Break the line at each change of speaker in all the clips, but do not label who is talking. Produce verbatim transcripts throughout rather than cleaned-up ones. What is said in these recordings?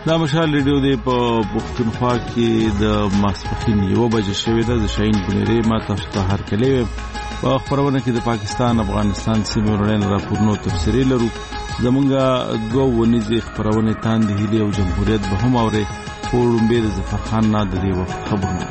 دا مشال ریډیو دی په پښتونخوا کې د ماسپښین یو بجې شوې ده. د شاهین بنيري ما تاسو ته هر کله په خبرونه کې د پاکستان افغانستان سیمې ورنن راپورونو تفسیری لرو. زمونږه دوه ونیزې خبرونه تاند هلي او جمهوریت به هم اوري. پوروم به د ظفر خان نه د دې وخت خبرونه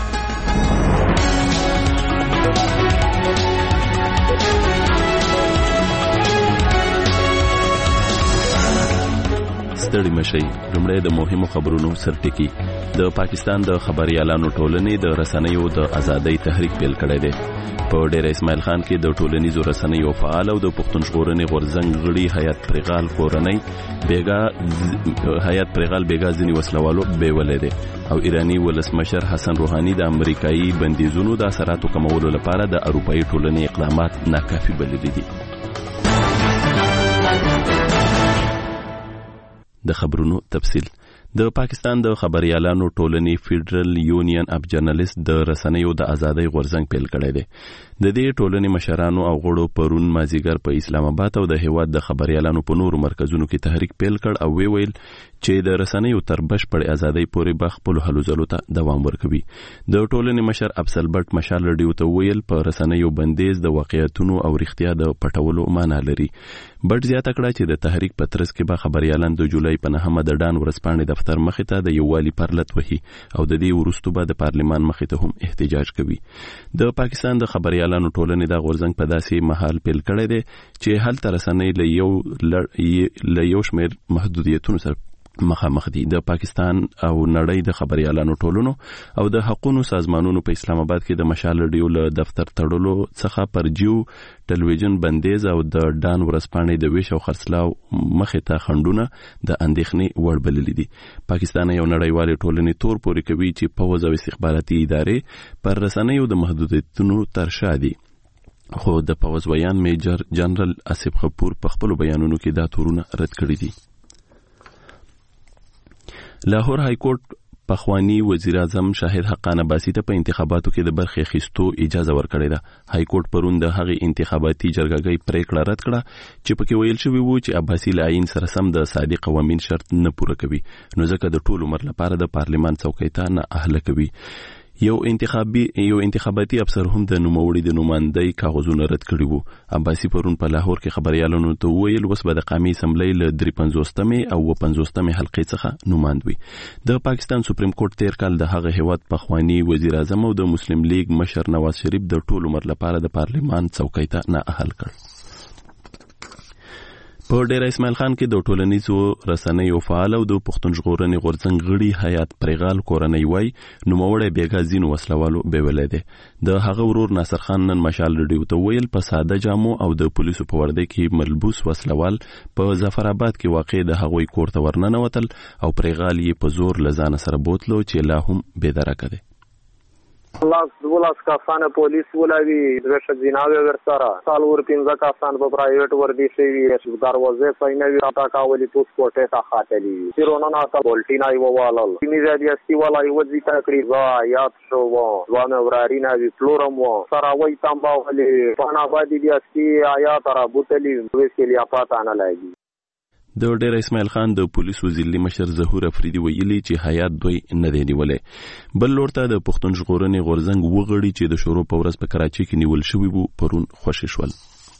ستړي مشي. لومړی د مهمو خبرونو سرټکی. د پاکستان د خبريالانو ټولنې د رسنیو د ازادۍ تحریک پیل کړی دی. په ډیر اسماعیل خان کې د ټولنیزو رسنیو فعال او د پښتون ژغورنې غورځنګ غړي حیات پرغال کورنۍ بیګا حیات پرغال بیګا ځنی وسلوالو بیولې دي او ایرانی ولسمشر حسن روحانی د امریکایي بندیزونو د اثراتو کمولو لپاره د اروپאי ټولنې اقدامات ناکافي بللي دي. د خبرونو تفصیل. د پاکستان د خبريالانو ټولنې فیډرل یونین اف جرنالیست د رسنیو د ازادۍ غورځنګ پیل کړی دی. د دې ټولنې مشرانو او غړو پرون مازیګر په اسلام آباد او د هیواد د خبريالانو په نورو مرکزونو کې تحریک پیل کړ او وی ویل چې د رسنیو تر بشپړ ازادۍ پورې به خپل هلو ځلو ته دوام ورکوي. د ټولنې مشر افضل بټ مشال ریډیو ته ویل په رسنیو بندیز د واقعیتونو او رښتیا د پټولو معنی لري. بټ زیاته کړه چې د تحریک په ترڅ کې به خبريالان د جولای په نهمه د ډان ورځپاڼې دفتر مخې ته د یووالي پرلط وهي او د دې وروسته به د پارلمان مخې ته هم احتجاج کوي. د پاکستان د خبريالانو ټولنې د غورځنګ په داسې مهال پیل کړی دی چې هلته رسنۍ له یو له یو شمېر محدودیتونو سره مخامخ دي. د پاکستان او نړۍ د خبريالانو ټولنو او د حقوقو سازمانونو په اسلام آباد کې د مشال ریډیو له دفتر تړلو څخه پرجیو ټلویزیون بندیز او د ډان ورځپاڼې د ویش او خرڅلاو مخې ته خنډونه د اندېښنې وړ بللي دي. پاکستان یو نړیوالې ټولنې تور پورې کوي چې پوځ او استخباراتي ادارې پر رسنیو د محدودیتونو تر شا دي. خو د پوځ ویان میجر جنرال اسف خپور په خپل بیانونو کې دا تورونه رد کړي دي. لاهور های کورټ پخوانی وزیر اعظم شاهد حقان عباسی ته په انتخاباتو کې د برخې اخیستو اجازه ورکړې ده. های کورټ پرون د هغې انتخاباتي جرګې پریکړه رد کړه چې پکې ویل شوی وو چې عباسی له عین سره سم د صادق قوانین شرط نه پوره کوي نو ځکه د ټول عمر لپاره د پارلمان څوکۍ ته نه اهله کوي. یو انتخابي یو انتخاباتي افسر هم د نوموړي د نوماندۍ کاغذونه رد کړي وو. عباسی پرون په لاهور کې خبريالانو ته ویل اوس به د قومي اسمبلی له درې پنځوستمې او پنځوستمې حلقې څخه نوماند وي. د پاکستان سپریم کورټ تیر کال د هغه هیواد پخوانی وزیر اعظم او د مسلم لیگ مشر نواز شریف د ټول عمر لپاره د پارلمان څوکۍ ته نه اهل کړ. په ډیر اسماعیل خان کې د ټولنیزو رسنیو فعال او د پښتون ژغورنې غورځنګ غړي حیات پرغال کورنۍ وای نوموړی بیګا ځینو وسلوالو بیولې ده. د هغه ورور ناصر خان نن مشال ریډیو ته ویل په ساده جامو او د پولیسو په ورده کې ملبوس وسلوال په ظفر آباد کې واقع د هغوی کور ته ورننوتل او پرغال یې په زور لزان سره بوتلو چې لا هم بېدرکه دی.
لاس دولاس کسان پولیس ولاوی دوش جناوی ورسره سالور پنځه کسان په پرایویټ وردی شوی دروازه پاینوي راټا کاولي پوس کوټه تا خاطلی چیرونه تا بولټینای ووالل میزادي استی ولای وځي تا کړی وا یاد شو و ځوان ورارینا وی فلورم و سراوي تامبا ولي پانا باندې دی استی آیا ترا بوتلی وسیلی اپاتا نه لګي.
د ډیر اسماعیل خان د پولیسو ضلعي مشر ظهور افریدي ویلي چې حیات دوی نه دی نیولې. بل لور ته د پښتون ژغورنې غورځنګ وغړي چې د شروع په ورځ په کراچۍ کې نیول شوي وو پرون خوشي شول.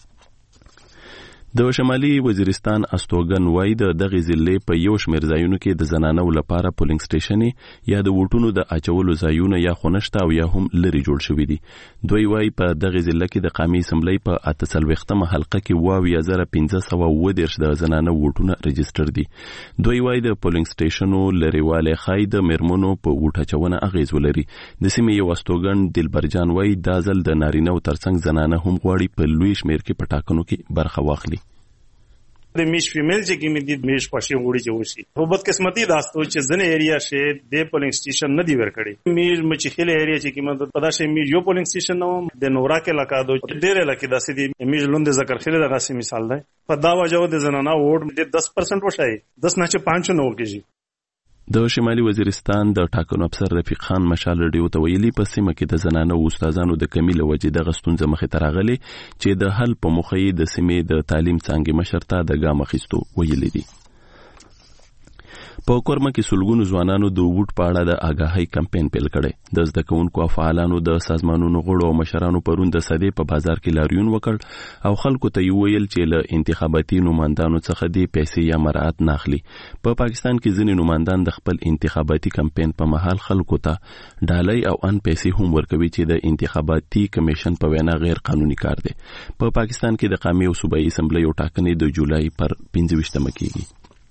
د شمالي وزیرستان استوګن وای د دغه ضلع په یو شمېر ځایونو کې د زنانو لپاره پولینګ سټیشنې یا د ووټونو د اچولو ځایونه یا خونشته او یا هم لري جوړ شوي دي. دوی وای په دغه ضلع کې د قومي اسمبلی په اته څلوېښتمه حلقه کې واویا زره پنځه سوه اووه دېرش د زنانه ووټونه رجسټر دي. دوی وای د پولینګ سټیشنو لرېوالی ښایي د میرمنو په ووټ اچونه اغېز ولري. د سیمې یو استوګن دلبرجان وای دا ځل د نارینهو ترڅنګ زنانه هم غواړي په لوی شمېر کې په ټاکنو کې برخه واخلي.
د میش فیمیل چې کې مې د میش پښې وړي چې وشي په بدقسمتي داستو چې ځنه ایریا شه د پولینګ سټیشن نه دی ورکړي. میش مچخیل ایریا چې کې مې په داسې میش یو پولینګ سټیشن نو د نورا کې لکه دو ډېر لکه داسې دی میش لوند ذکر خله دغه سي مثال ده په دا وجو د زنانه ووټ د دس پرسنټ وشای دس نه چې پنځه نو کېږي.
د شمالي وزیرستان د ټاکنو افسر رفیق خان مشال ریډیو ته ویلي په سیمه کې د زنانه او استادانو د کمی له وجې دغه ستونزه مخې ته راغلې چې د حل په موخه یې د سیمې د تعلیم څانګې مشر ته د ګام اخیستو ویلي دي. په کورما کې سلګونو ځوانانو د ووټ په اړه د آګاهۍ کمپاین پیل کړي. د زده کوونکو او فعالانو د سازمانونو غړو او مشرانو پرون د صدې په بازار کې لاریون وکړ او خلکو ته ویل چې له انتخاباتي نمائندانو څخه د پیسې یا مراعات نه اخلي. په پاکستان کې ځینې نمائندان د خپل انتخاباتي کمپاین په مهال خلکو ته ډالۍ او ان پیسې هم ورکوي چې د انتخاباتي کمیشن په وینا غیر قانوني کار دی. په پاکستان کې د قومي او صوبایي اسمبلی ټاکنې د جولای پر پنځه ویشتمه کېږي.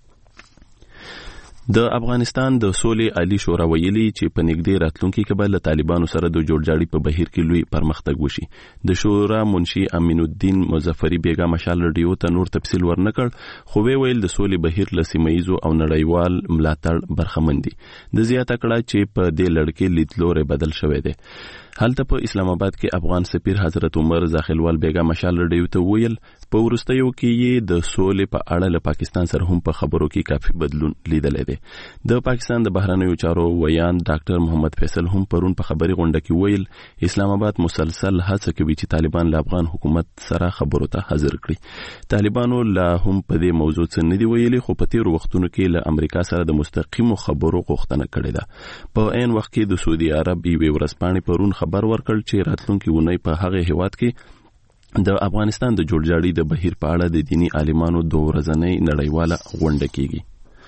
د افغانستان د سولې عالی شورا ویلي چې په نږدې راتلونکي کې به له طالبانو سره د جوړجاړي په بهیر کې لوی پرمختګ وشي. د شورا منشي امین الدین مظفری بیگا مشال رادیو ته نور تفصیل ورنکړ خو ویل د سولې بهیر له سیمه‌ییزو او نړیوال ملاتړ برخمن دي. د زیاته کړه چې په دې لړ کې لیدلوري بدل شوی دی. هلته په اسلام آباد کې افغان سفیر حضرت عمر زاخلوال بیگا مشال رادیو ته ویل په ورستیو کې یې د سولې په اړه له پاکستان سره هم په خبرو کې کافي بدلون لیدل دي. د پاکستان د بهرنیو چارو ویان ډاکټر محمد فیصل هم پرون په خبري غونډه کې ویل اسلام آباد مسلسل هڅه کوي چې طالبان له افغان حکومت سره خبرو ته حاضر کړي. طالبانو لا هم په دې موضوع څه نه دی ویلي خو په تیر وختونو کې له امریکا سره د مستقیمو خبرو غوښتنه کړې ده. په عین وخت کې د سعودي عرب یوې ورځپاڼې پرون خبر ورکړ چې راتلونکي ونی په هغه هیواد کې د افغانستان د جوړجاړي د بهیر په اړه د دینی عالمانو دوه ورځنۍ نړیواله غونډه کیږي.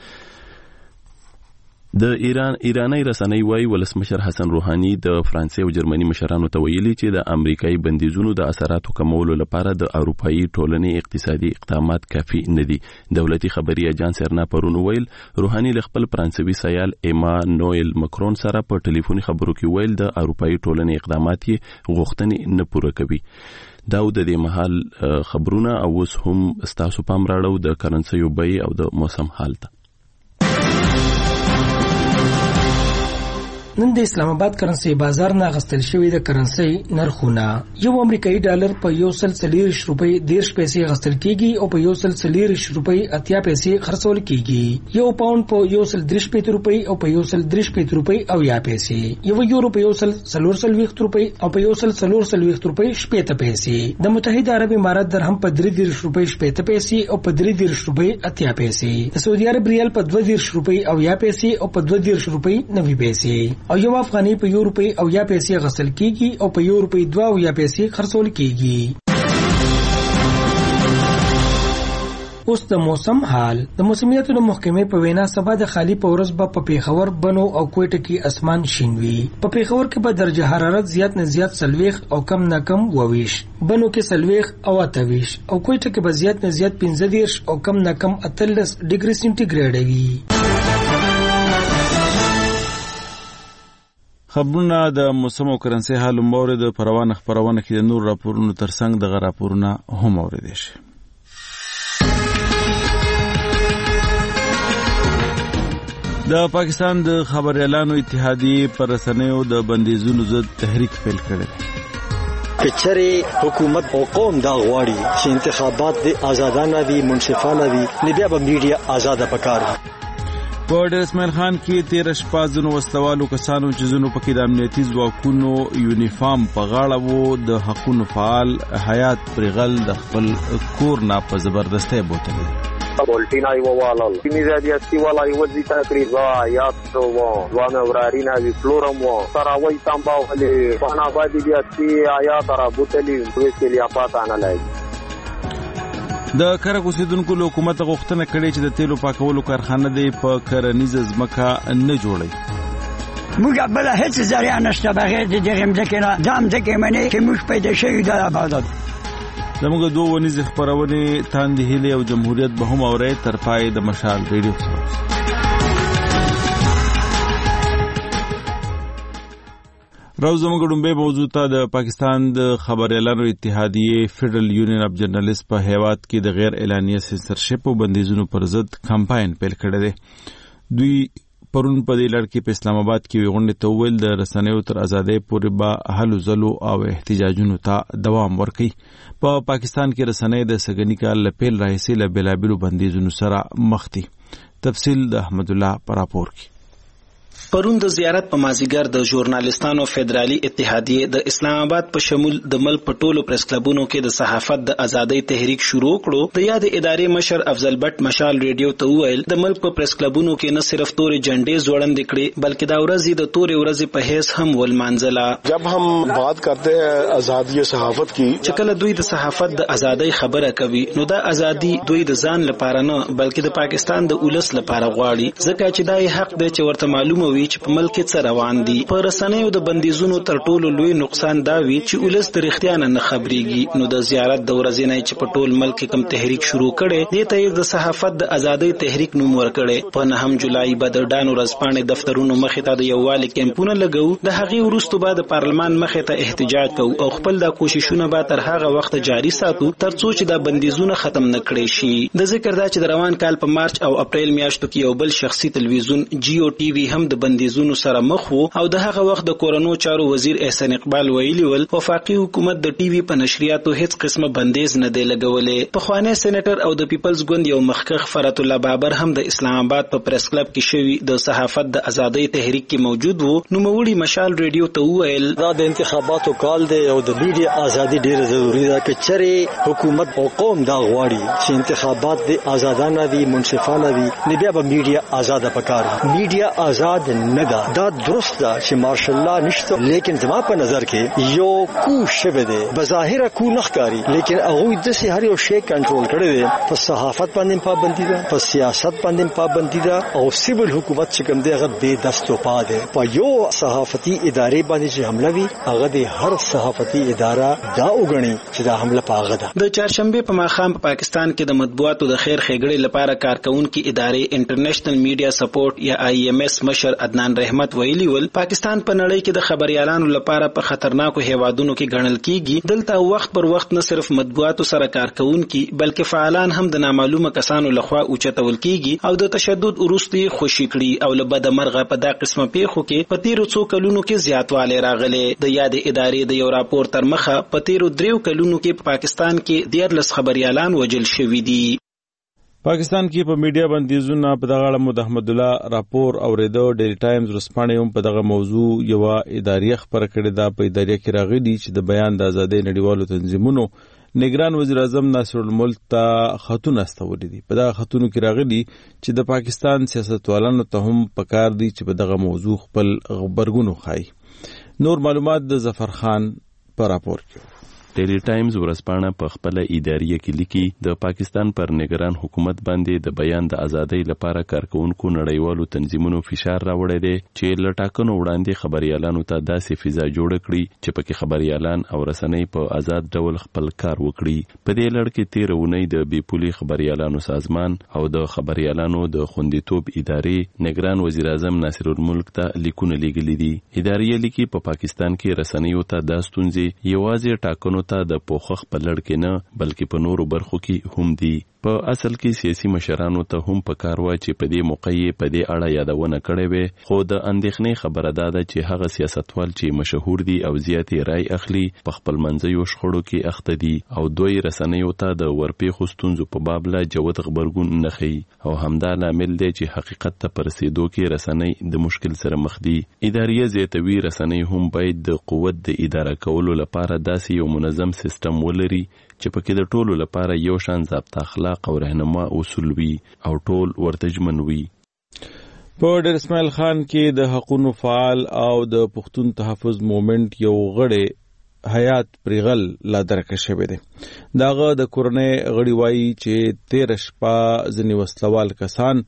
د ایران ایرانی رسنۍ وايي ولسمشر حسن روحاني د فرانسې او جرمني مشرانو ته ویلي چې د امریکایي بندیزونو د اثراتو کمولو لپاره د اروپאי ټولنې اقتصادي اقدامات کافي نه دي. دولتي خبري اجانس ارنا پرون ویل روحاني له خپل فرانسوي سیال ایمانوئل مکرون سره په ټلیفوني خبرو کې ویل د اروپאי ټولنې اقدامات یې غوښتنې نه پوره کوي. دا د دې محل خبرونه او اوس هم ستاسو پام راړو د کرنسي بیې او د موسم حال ته.
نن د اسلام آباد کرنسي بازار نه غستل شوی د کرنسي نرخونه یو امریکایي ډالر په یو سل څلوېښت روپۍ دیرش پیسې غستل کیږي او په یو سل څلوېښت روپۍ اتیا پیسې خرڅول کیږي. یو پاوند په یو سل درې شپېته روپۍ او په یو سل درې شپېته روپۍ او یا پیسې. یو یورو په یو سل څلور څلوېښت روپۍ او په یو سل څلور څلوېښت روپۍ شپېته پیسې. د متحده عرب امارات درهم په درې دیرش روپۍ شپېته پیسې او په درې دیرش روپۍ اتیا پیسې. د سعودي عرب ریال په دوه دیرش روپۍ او یا پیسې او په دوه دیرش روپۍ نوي پیسې. او یو افغاني په یو روپۍ او یا پیسې غسل کیږي او په یو روپۍ دوه او یا پیسې خرڅول کیږي. اوس د موسم حال. د موسمیاتو د محکمې په وینا سبا د خالی په ورځ به په پیښور بنو او کوټه کې اسمان شین وي. په پیښور کې به درجه حرارت زیات نه زیات سلويخ او کم نه کم وویش. بنو کې سلويخ او اتویش او کوټه کې به زیات نه زیات پنځه دیرش او کم نه کم اتلس ډیګري سنټیګریډ وي.
خبرونه د موسم او کرنسي حال مورد د پروانه خبرونه کې د نور راپورونو ترڅنګ د راپورونه هم اوریدل شي. د پاکستان د خبريالانو اتحادیه پر رسنیو د بندیزونو ضد تحریک پیل کړی.
کچره حکومت او قوم دا غواړي چې انتخابات د آزادانه وي منصفانه وي نه بیا به میډیا آزاده پکار.
په ډیر اسماعیل خان کې تیر شپه ځنو وسوالو کسانو چې زنو پکې د امنیتي ځواکونو یونیفارم په غاړه وو د حقونو فعال حیات پرغل د خپل کور نه په زبردستۍ بوتل.
بولټینای ووالل میزادي استیوالا یوځي تقریبا یاد شو وانه ورارینه وی فلورم و سراوي تامباو له فانا باندې بیا سی آیات را بوتلی وسیلیا پاتانه لای.
د کرک اوسیدونکو له حکومت غوښتنه کړې چې د تیلو پاکولو کارخانه دی په کرنیزه ځمکه نه جوړي.
موږ بل هیڅ ذریعہ نشته بغیر د دغه ځمکې نه دام ځکه منی چې موږ پیدا شوی د آبادات.
زموږ دوه ونیز خبرونه تاندې هلي او جمهوریت به هم اوري تر پای د مشال ریډیو سره. روز زموږ ډومبه موضوع ته د پاکستان د خبريالانو اتحادیه فیډرل یونین اف جرنالست په هیواد کې د غیر اعلانیه سنسرشپ او بندیزونو پر ضد کمپاین پیل کړی دی. دوی پرون په دې لړ کې په اسلام آباد کې غونډه ته ویل د رسنیو تر ازادۍ پورې به هلو ځلو او احتجاجونو ته دوام ورکړي. په پاکستان کې رسنۍ د سګنی کال لپیل راهیسې له بلابلو بندیزونو سره مخ دي. تفصیل د احمد الله پر راپور کې.
پرون د زیارت په مازیګر د ژورنالیستانو فدرالي اتحادیه د اسلام آباد په شمول د ملک په ټولو پریس کلبونو کې د صحافت د ازادۍ تحریک شروع کړو. د یاد ادارې مشر افضل بټ مشال ریډیو ته وویل د ملک په پریس کلبونو کې نه صرف تورې جنډې ځوړندې کړې بلکې دا ورځ د تورې ورځې په حیث هم ولمانځله.
جب هم بات کرتے ہیں آزادی صحافت کی
چې کله دوی د صحافت د ازادۍ خبره کوي نو دا ازادي دوی د ځان لپاره نه بلکې د پاکستان د ولس لپاره غواړي ځکه چې دا یې حق دی چې ورته معلومه وي چې په ملک څه روان دي. په رسنیو د بندیزونو تر ټولو لوی نقصان دا وی چې ولس د رښتیا نه خبريږي. نو د زیارت د ورځې نه چې په ټول ملک کم تحریک شروع کړي دې ته د صحافت د ازادۍ تحریک نوم ورکړي. په نهم جولای به د ډانو رسپانې دفترونو مخې ته د یووالي کمپونه لګو. د هغې وروسته به د پارلمان مخې ته احتجاج کوو او خپل د کوششونه به تر هغه وخت جاری ساتو ترڅو چې د بندیزونه ختم نکړي شي. د ذکر دا چې د روان کال په مارچ او اپریل میاشتو کې یو بل شخصي تلویزیون جیو ټي وي هم د بندیزونو سره مخ وو او د هغه وخت د کورونو چارو وزیر احسان اقبال ویلي ول وفاقي حکومت د ټي وي په نشریاتو هیڅ قسمه بندیز نه دی لګولې. په خوانه سېنیټر او د پیپلز ګوند یو مخکخ فرات الله بابر هم د اسلام آباد په پریس کلب کې شوی د صحافت د ازادۍ تحریک کې موجود وو. نو موړي مشال ریډیو ته وویل
دا د انتخاباتو کال دی او د میډیا ازادي ډیره ضروری ده چې چېرې حکومت او قوم دا غواړي چې انتخابات د آزادانه وي منصفانه وي نه بیا به میډیا آزاد پکار. میډیا آزاد نه ده دا درست ده چې مارشل الله نشته لیکن زما په نظر کې یو کو شوه دی بظاهر کو نخکاری لیکن هغه د سي هر یو شی کنټرول کړی دی. په صحافت باندې پابندي ده په سیاست باندې پابندي ده او سیول حکومت چې کوم دی هغه بے دست او پا ده. په یو صحافتي ادارې باندې چې حمله وی هغه د هر صحافتي اداره دا وګڼي چې دا حمله پاغه ده.
د چهارشنبه په ماښام په پاکستان کې د مطبوعاتو د خیر ښېګړې لپاره کارکونکو ادارې انټرنیشنل میډیا سپورټ یا آی ایم ایس مشر عدنان رحمت ویلي ول پاکستان په نړۍ کې د خبريالانو لپاره په خطرناکو هیوادونو کې ګڼل کیږي. دلته وخت پر وخت نه صرف مطبوعاتو سره کارکونکو بلکې فعالان هم د نامعلومه کسانو لخوا اوچتول کیږي او د تشدد وروستي خوشي کړي او له بد مرغه په دا قسمه پیښو کې په تیرو څو کلونو کې زیاتوالی راغلی. د یاد ادارې د یو راپور تر مخه په تیرو دریو کلونو کې په پاکستان کې دیارلس خبريالان وژل شوي دي.
پاکستان کې په میډیا بندیزونه په دغه اړه د احمد الله راپور اوریدو. ډیلی ټایمز ورسپانې هم په دغه موضوع یو ادارې خبره کړې ده. په ادارې کې راغلي چې د بیان د ازادۍ نړیوالو تنظیمونو نگران وزیر اعظم ناصر الملک ته خطونه استولي دي. په دغه خطونو کې راغلي چې د پاکستان سیاستوالانو ته هم پکار دي چې په دغه موضوع خپل خبرګون وخایي. نور معلومات د ظفر خان په راپور کې.
ډیلی ټایمز ورسپانه په خپل ادارې کې لیکي د پاکستان پر نگران حکومت باندې د بیان د ازادۍ لپاره کارکونکو نړیوالو تنظیمونو فشار راوړی دی چې له ټاکنو وړاندې خبريالانو ته داسې فضا جوړ کړي چې پکې خبريالان او رسنۍ په آزاد ډول خپل کار وکړي. په دې لړ کې تیر اونۍ د بیپولي خبريالانو سازمان او د خبريالانو د خوندیتوب ادارې نگران وزیر اعظم ناصر الملک ته لیکونه لیږلي دي. ادارې لیکي په پاکستان کې رسنیو ته د ستونزې یوازې ټاکنو ته د پوخخ په لړ کې نه بلکې په نورو برخو کې هم دي. په اصل کې سیاسي مشرانو ته هم پکار و چې په دې موقع یې په دې اړه یادونه کړې وي خو د اندېښنې خبره ده چې هغه سیاستوال چې مشهور دي او زیاتې رای اخلي په خپل منځیو شخړو کې اخته دي او دوی رسنیو ته د ورپېښو ستونزو په باب لا جوت خبرګون نه ښیي او همدا لامل دی چې حقیقت ته په رسېدو کې رسنۍ د مشکل سره مخ دي. ادارې زیاتوي رسنۍ هم باید د قوت د اداره کولو لپاره داسې یو منظم سیستم ولري چې پکې د ټولو لپاره یو شان ضابطه اخلاق او رهنما اصول وي او ټول ورته ژمن وي.
په ډیر اسماعیل خان کې د حقوقو فعال او د پښتون تحفظ موومېنټ یو غړی حیات پریغل لا درکه شوی دی. داغه د کورنۍ غړي وایي چې تیر شپه ځنی وسلوال کسان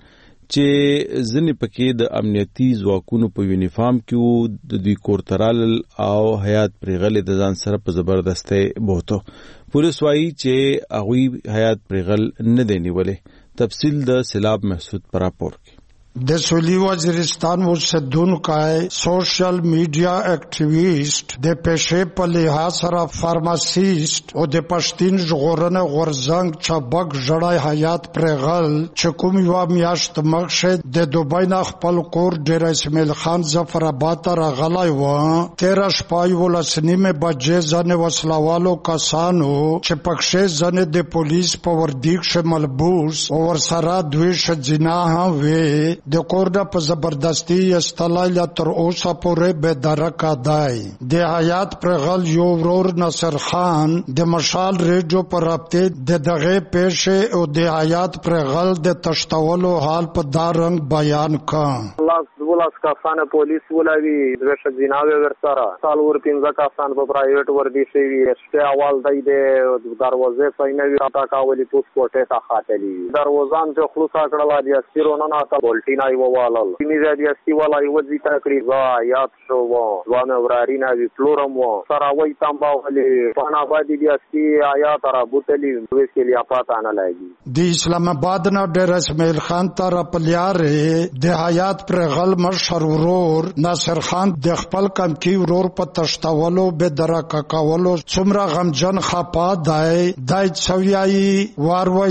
چې ځنی پکې د امنیتي ځواکونو په یونیفارم کې د دوی کورترال او حیات پریغل د ځان سره په زبردستۍ بوته. پولیس وایي چې هغوی حیات پریغل نه دی نیولې. تفصیل د سیلاب محسود پر راپور کې.
د سویلی وزیرستان اوسیدونکی سوشل میډیا اکټیویسټ د پېښې په لحاظ سره فارماسیست او د پښتین ژغورنې غورځنګ چابک ژړی حیات پریغل چې کوم یوه میاشت مخکې د دوبۍ نه خپل کور ډیر اسماعیل خان ظفر آباد ته راغلی و. تېره شپه یولس نیمې بجې ځینې وسلوالو کسانو چې پکښې ځینې د پولیس په وردي کښې ملبوس او ورسره دوې ښځینه هم وې د کورډه په زبردستی استلای تر اوسه پورې به درکا دای د حیات پرغل یو ورور نصر خان د مشال ریډیو پر رابطه د دغه پیښه او د حیات پرغل د تشتولو حال په دارنګ بیان کړ.
لاس کسان پولیس ولوي دوه ښځیناوې ورسره څلور پنځه کسان په پرایویټ وردی شوي شته اول دی د دروازې پاینوي راټا کاولي پوس کوټه ته خاتلی دروازان چې خلاص کړل دي سیرونه نه تا ولټینای ووالل میزه دي سی ولای وځي تقریبا یاد شو وانه ورارینه وی فلورم و سره وای تام باولي پانا باندې دي سی آیات را بوتلی وسلی اپاتا نه لګي
د اسلام آباد نه ډیر اسماعیل خان تر پلیارې د حیات پر غل مشر ورور ناصر خان د خپل کم کی ورور په تشتولو به درکا کولو څومره غمجن خپا دای دای چویای واروي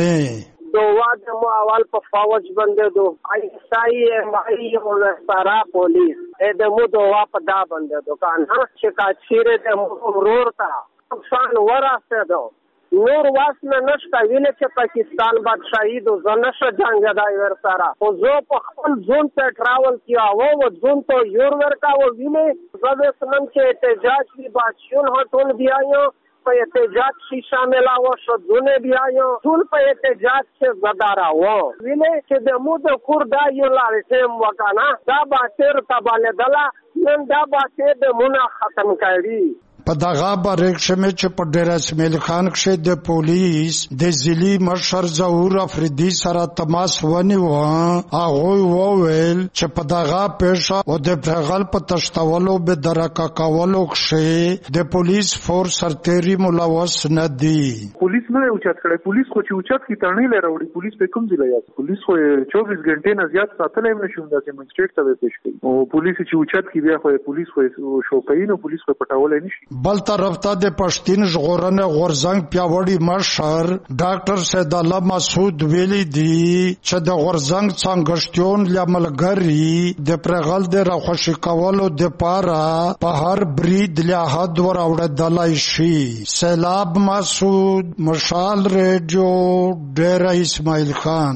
زنه
دو واد مو اول په فوج باندې دو ایسای مای او سارا پولیس اې د مو دو وا په دا باندې دکان چې کا چیرې د مو ورور تا افسان وراسته دو نور واسنه نشته ویل چې پاکستان بادشاہي دو زنش جنگ دای ور سره او زه په خپل ځون ته ټراول کیا و و ځون ته یور ورکا و ویله زه سمم چې احتجاج وی بادشون هټون بیايو په احتجاج شي شامل او شو ځونه بیايو ټول په احتجاج کې زدارا و ویله چې د مو د کور دا یو لارې ټیم وکانا دا باسر تباله دلا نن دا باسر د مونږه ختم کړي.
په دغه بریښمه چې په ډیر اسماعیل خان کې د پولیس د ضلعي مشر ظهور افریدي سره تماس ونیو هغه وویل چې په دغه پیښه او د پرغل په تشتولو به درکا کولو کې د پولیس فورس سرتيري ملوث نه دي.
پولیس نه اوچت کړي پولیس خو چې اوچت کی تړنې لري پولیس په کوم ځای یاد پولیس خو چوبیس غنټې نه زیات ساتلای نشي د سیمنسټریټ ته پیښ کړي او پولیس چې اوچت کی بیا خو پولیس خو شوکاین او پولیس خو پټاولای نشي.
بل طرف ته د پښتین ژغورنې غورزنګ پیاوړی مشر ډاکټر سید الله مسعود ویلي دی چې د غورزنګ څنګهشتون لملګری د پرغل د راخوشي کولو د پاره په هر برید له حد وراوړدلای شي. سیلاب مسعود مشال ریډیو ډیر اسماعیل خان.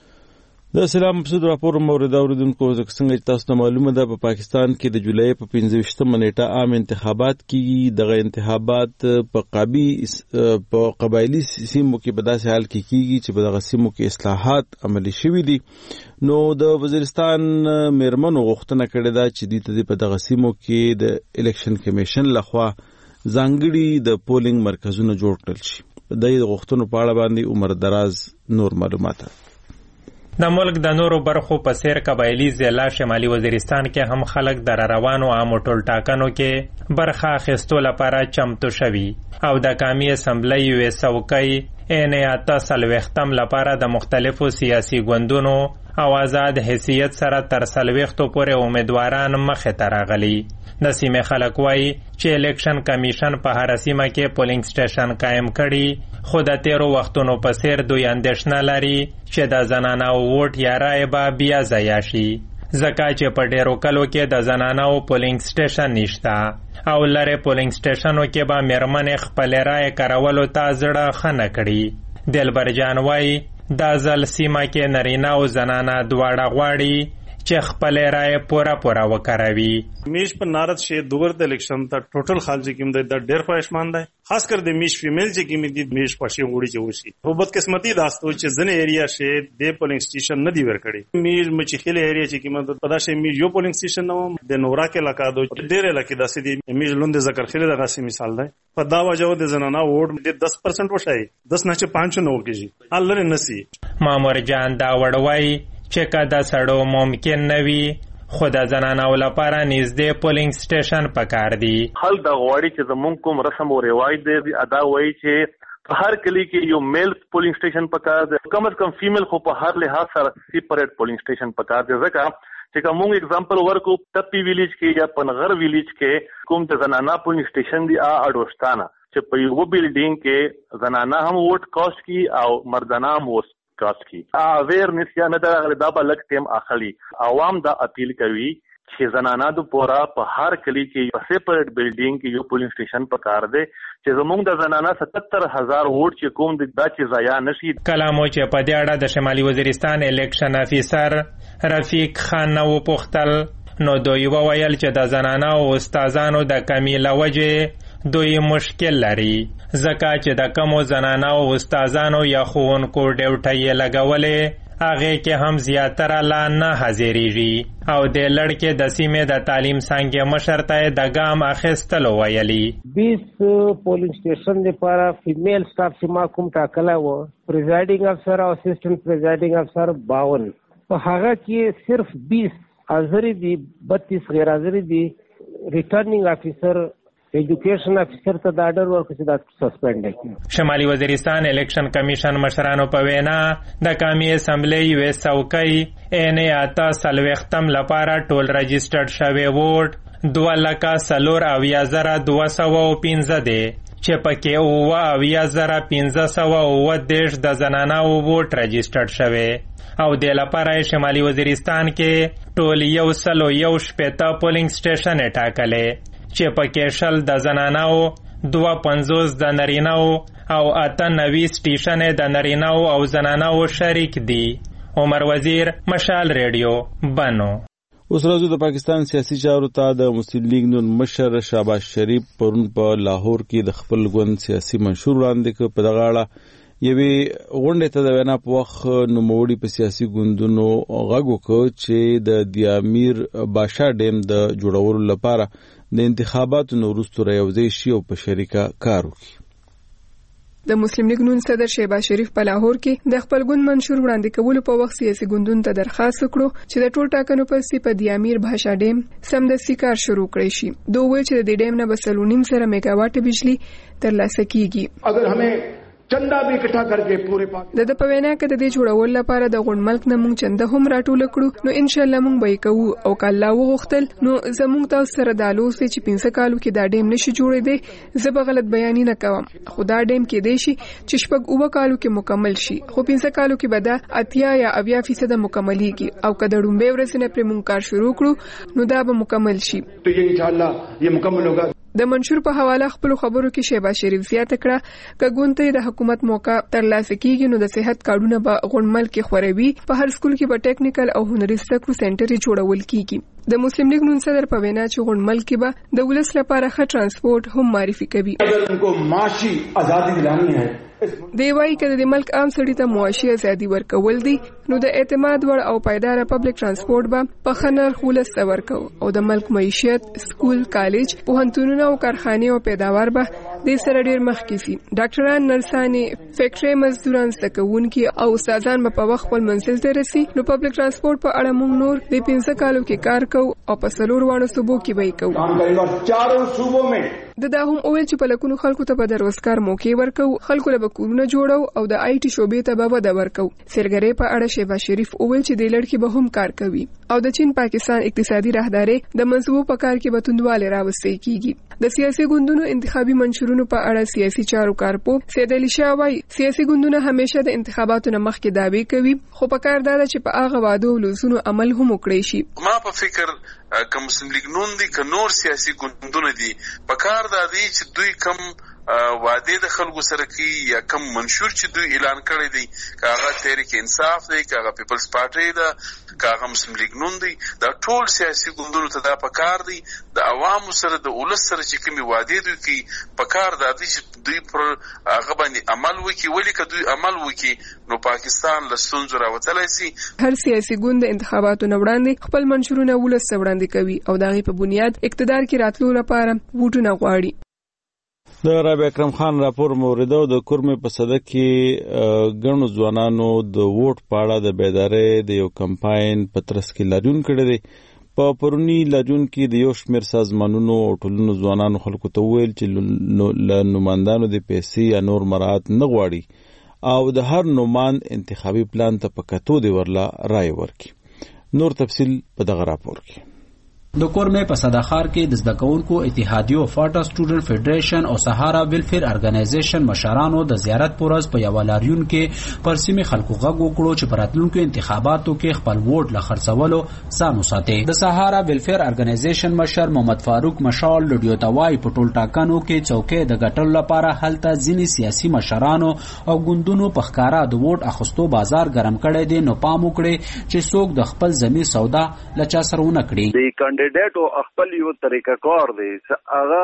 د سلام مبسوط راپور مورد اوریدونکو څنګه تاسو ته معلومه ده په پا پاکستان کې د جولای په پنځه ویشتمه نیټه عام انتخابات کیږي. دغه انتخابات په قابي په قبایلی سیمو کې په داسې حال کې کیږي چې په دغه سیمو کې اصلاحات عملي شوي دي. نو د وزیرستان میرمنو غوښتنه کړې ده چې دوی ته په دغه سیمو کې د الیکشن کمیشن لخوا ځانګړي د پولینګ مرکزونه جوړ کړل شي. د غوښتنو په اړه باندې عمر دراز نور معلومات.
د ملک د نورو برخو په سیر قبایلی ضلع شمالي وزیرستان کې هم خلک د روانو عامو ټول ټاکنو کې برخه اخیستو لپاره چمتو شوي او د قومي اسمبلی یوې څوکۍ ان اته څلوېښتم لپاره د مختلفو سیاسي ګوندونو او آزاد حیثیت سره تر څلوېښتو پورې امیدواران مخې ته راغلي. د سیمې خلک وایي چې الیکشن کمیشن په هر سیمه کې پولینګ سټیشن قائم کړي خو د تیرو وختونو په څیر دوی اندېښنه لري چې د زنانو ووټ یا رایې به بیا ضایع شي ځکه چې په ډیرو کلو کې د زنانو پولینګ سټیشن نشته او لرې پولینګ سټیشنو کې به میرمنې خپلې رایې کارولو ته زړه ښه نه کړي. دلبر جان وایي دا ځل سیمه کې نارینه او زنانه دواړه غواړي چې خپل رائے پورا پورا وکاروي.
میش په نارد شه دوغر د الیکشن ته ټوټل خالص کېم د ډېر پښمان دی خاص کر د میش فیمیل چې کېم دي میش پښې وړي چې وشي په بد قسمتي داستو چې ځنه ایریا شه د پولینګ سټیشن نه دی ورکړي. میش مچ خله ایریا چې کېم د پدا شه میش یو پولینګ سټیشن نو د نورا کې لکه دو ډېر لکه داسې دی میش لوند ذکر خله د غاسي مثال دی په دا وجو د زنانه ووټ د دس پرسنټ وشای دس نه چې پانچ نه وکړي الله نسی.
مامور جان دا وړوي چې کدا سړو ممکن نوي خو د زنانو لپاره نږدې پولینګ سټیشن پکار دی.
خل د غواړي چې زمونږ کوم رسم او رواج دی ادا وایي چې په هر کلی کې یو میل پولینګ سټیشن پکار دی کم از کم فیمیل خو په هر لحاظ سره سیپریټ پولینګ سټیشن پکار دی ځکه چې کوم ایگزامپل ورکو تپی ویلیج کې یا پنغر ویلیج کې کوم د زنانا پولینګ سټیشن دی ا اډوستانه چې په یو بلډینګ کې زنانا هم ووټ کاست کی او مردانه هم ووټ کاست کی. اویرنس یا نه دا دا بلک ټیم اخلي عوام دا اپیل کوي چې زنانه د پورا په هر کلی کې یو سیپریټ بلډینګ کې یو پولینګ سټیشن پکار دی چې زموږ د زنانه ستتر هزار ووټ چې کوم د دا چې ضایع نشي.
کلامو چې په دې اړه د شمالي وزیرستان الیکشن افیسر رفیق خان نو پختل نو دوی وویل چې د زنانه او استادانو د کمی لوجه دوی مشکل لري ځکه چې د کمو زنانه او استادانو یا ښوونکو ډیوټۍ لګولې هغه کې هم زیاتره لا نه حاضرېږي او د لړکې د سیمې د تعلیم څانګې مشر ته د ګام اخیستلو ویلي.
بیس پولینګ سټیشن لپاره فیمیل سټاف چې ما کوم ټاکلی و پریزایډینګ افسر او اسسټنټ پریزایډینګ افسر باون په هغه کې صرف بیس حاضرې دي بتیس غیر حاضرې دي. ریټرنینګ افیسر ایجوکیشن افیسر ته د آرډر ورکړ چې دا سسپینډ کړي.
شمالي وزیرستان الیکشن کمیشن مشرانو په وینا د قومي اسمبلی یوې څوکۍ ان اته څلوېښتم لپاره ټول رجسټرډ شوی ووټ دوه لکه څلور اویا زره دوه سوه او پنځه دی چې پکې اووه اویا زره پنځه سوه اووه دېرش د زنانو ووټ رجسټرډ شوی او د لپاره شمالي وزیرستان کې ټول یو سل او یو شپېته پولینګ سټیشن ټاکلې چې پکې شل د زنانو دوه پنځوس د نرینه‌و او اته نوي سټیشن د نرینه‌و او زنانو شریک دي. عمر وزیر مشال ریډیو بنو.
اوس راځو د پاکستان سیاسي چارو ته. د مسلم لیگ نون مشر شهباز شریف پرون په لاهور کې د خپل ګوند سیاسي منشور وړاندې کړ. په دغه اړه یوې غونډې ته د وینا په وخت نوموړي په سیاسي ګوندونو غږ وکړ چې د دیامیر باشا ډیم د جوړولو لپاره د انتخاباتو نه وروسته رايوځای شي او په شریکه کار وکړي.
د مسلم لیگ نون صدر شهباز شریف په لاهور کې د خپل ګوند منشور وړاندې کولو په وخت سیاسي ګوندونو ته درخواست وکړو چې د ټول ټاکنو پسې په دیامیر باشا ډیم سمدستي کار شروع کړی شي. دوی وایي چې د دې ډیم نه به سلونیم سره میگا واټ بجلی ترلاسه کیږي.
اگر همه چندا به اکٹھا کر کے پورے
د د پوینا کې د دې جوړول لپاره د غون ملک نه مونږ چنده هم راټول کړو نو ان شاء الله مونږ به کوو او کله وغختل نو زمونږ تاسو سره دالو چې پنځه کالو کې دا ډیم نشي جوړې دی. زه به غلط بیان نه کوم خو دا ډیم کې دی شي چې شپږ اوه کالو کې مکمل شي خو پنځه کالو کې به دا اتیا یا اویا فیصد مکملېږي او کله ډومبه ورسې نه پر مونږ کار شروع کړو نو دا به مکمل شي.
تو یہ ان شاء الله یہ مکمل ہوگا.
د منشور په حواله خپل خبرو کې شهباز شریف زیاته کړه ک ګونته د حکومت موقع ترلاسه کیږي نو د صحت کارډونه به غونمل کې خوروي. په هر سکول کې به ټیکنیکل او هنري سکرو سنټر جوړول کیږي. د مسلم لیگ نون صدر په وینا چې غونمل کې به د ولس لپاره ښه ترانسپورت هم معرفي کوي.
اگر ان کو معاشي ازادي دلانی ہے
دی وایي کله د ملک عام سړي ته معاشي ازادي ورکول دي نو د اعتماد وړ او پایدار پبلک ترانسپورت به په خنر خولس ورکو او د ملک معیشت سکول کالج پوهنتونونه او کارخانه او پیداوار به د سره ډیر مخکې سي. ډاکټران نرسانې فیکټري مزدوران زدهکوونکي او استادان به په وخت خپل منزل ته رسي. نو پبلک ترانسپورت په اړه موږ نور د پنځه کالو کې کار کوو او په څلور وانه صوبو کې به کوو.
کام کوي او چارو صوبو کې
د دا هم اول چې په لکونو خلکو ته به د روزګار موقع ورکو خلکو له کورونه جوړو او د آی ټي شوبې ته به وده ورکو. سرګری په اړه شهباز شریف اول چې د لړکی به هم کار کوي او د چین پاکستان اقتصادي راهداري د منصوبو په کار کې به توندواله راوستي کیږي. د سیاسي ګوندونو انتخابي منشورونو په اړه سیاسي چارو کارپو سید علي شاه وايي سیاسي ګوندونه همیشه د انتخاباتو نه مخکې دعوی کوي خو په کار دا چې په هغه وعده او لزومو عمل هم وکړي شي.
ما په فکر کوم مسلم لیگ نون دي ک نور سیاسي ګوندونه دي په کار دا دي چې دوی کم وعده د خلکو سره کوي یا کم منشور چې دوی اعلان کړی دی کاغه تحریک انصاف دی کاغه پیپلز پارټي دا کاغه مسلم لیگ نون دی دا ټول سیاسي ګوندونو ته دا په کار دی د عوامو سره د ولس سره چې کومي وعده دوی کوي په کار دا دي چې دوی پر هغه باندې عمل وکړي ولې که دوی عمل وکړي نو پاکستان له ستونزو راوتلی سي.
هر سیاسي ګوند د انتخاباتو نه وړاندې خپل منشورونه ولس ته وړاندې کوي او د هغې په بنیاد اقتدار کې راتلو لپاره ووټونه غواړي.
د رابع اکرم خان راپور موریده د کورمې په صده کې ګڼو ځوانانو د ووټ په اړه د بیدارۍ د یو کمپاین په ترڅ کې لاریون کړی دی. په پرونی لاریون کې د یو شمېر سازمانونو او ټولنو ځوانانو خلکو ته وویل چې له نوماندانو د پیسې یا نور مراعات نه غواړي او د هر نوماند انتخابي پلان ته په کتو دی ورله رای ورکړي. نور تفصیل په دغه راپور کې.
د کورمه په صداخار کې د زدکونکو اتحادیو فاټا سټوډنټ فدریشن او سهارا ویلفیر ارګنایزیشن مشرانو د زیارت پورز په یو لاریون کې پر سیمه خلکو غږ وکړو چې په راتلونکو انتخاباتو کې خپل ووټ له خرڅولو ځان وساتي. د سهارا ویلفیر ارګنایزیشن مشر محمد فاروق مشال لډیو توای په ټول ټاکنو کې چوکۍ د ګټلو لپاره هلته ځینی سیاسي مشرانو او ګوندونو په ښکارا د ووټ اخستو بازار ګرم کړی دی، نو پام وکړي چې څوک د خپل ضمیر سودا لچا سره ونه کړي.
کینډیډیټ او خپل یو طریقه کار دی هغه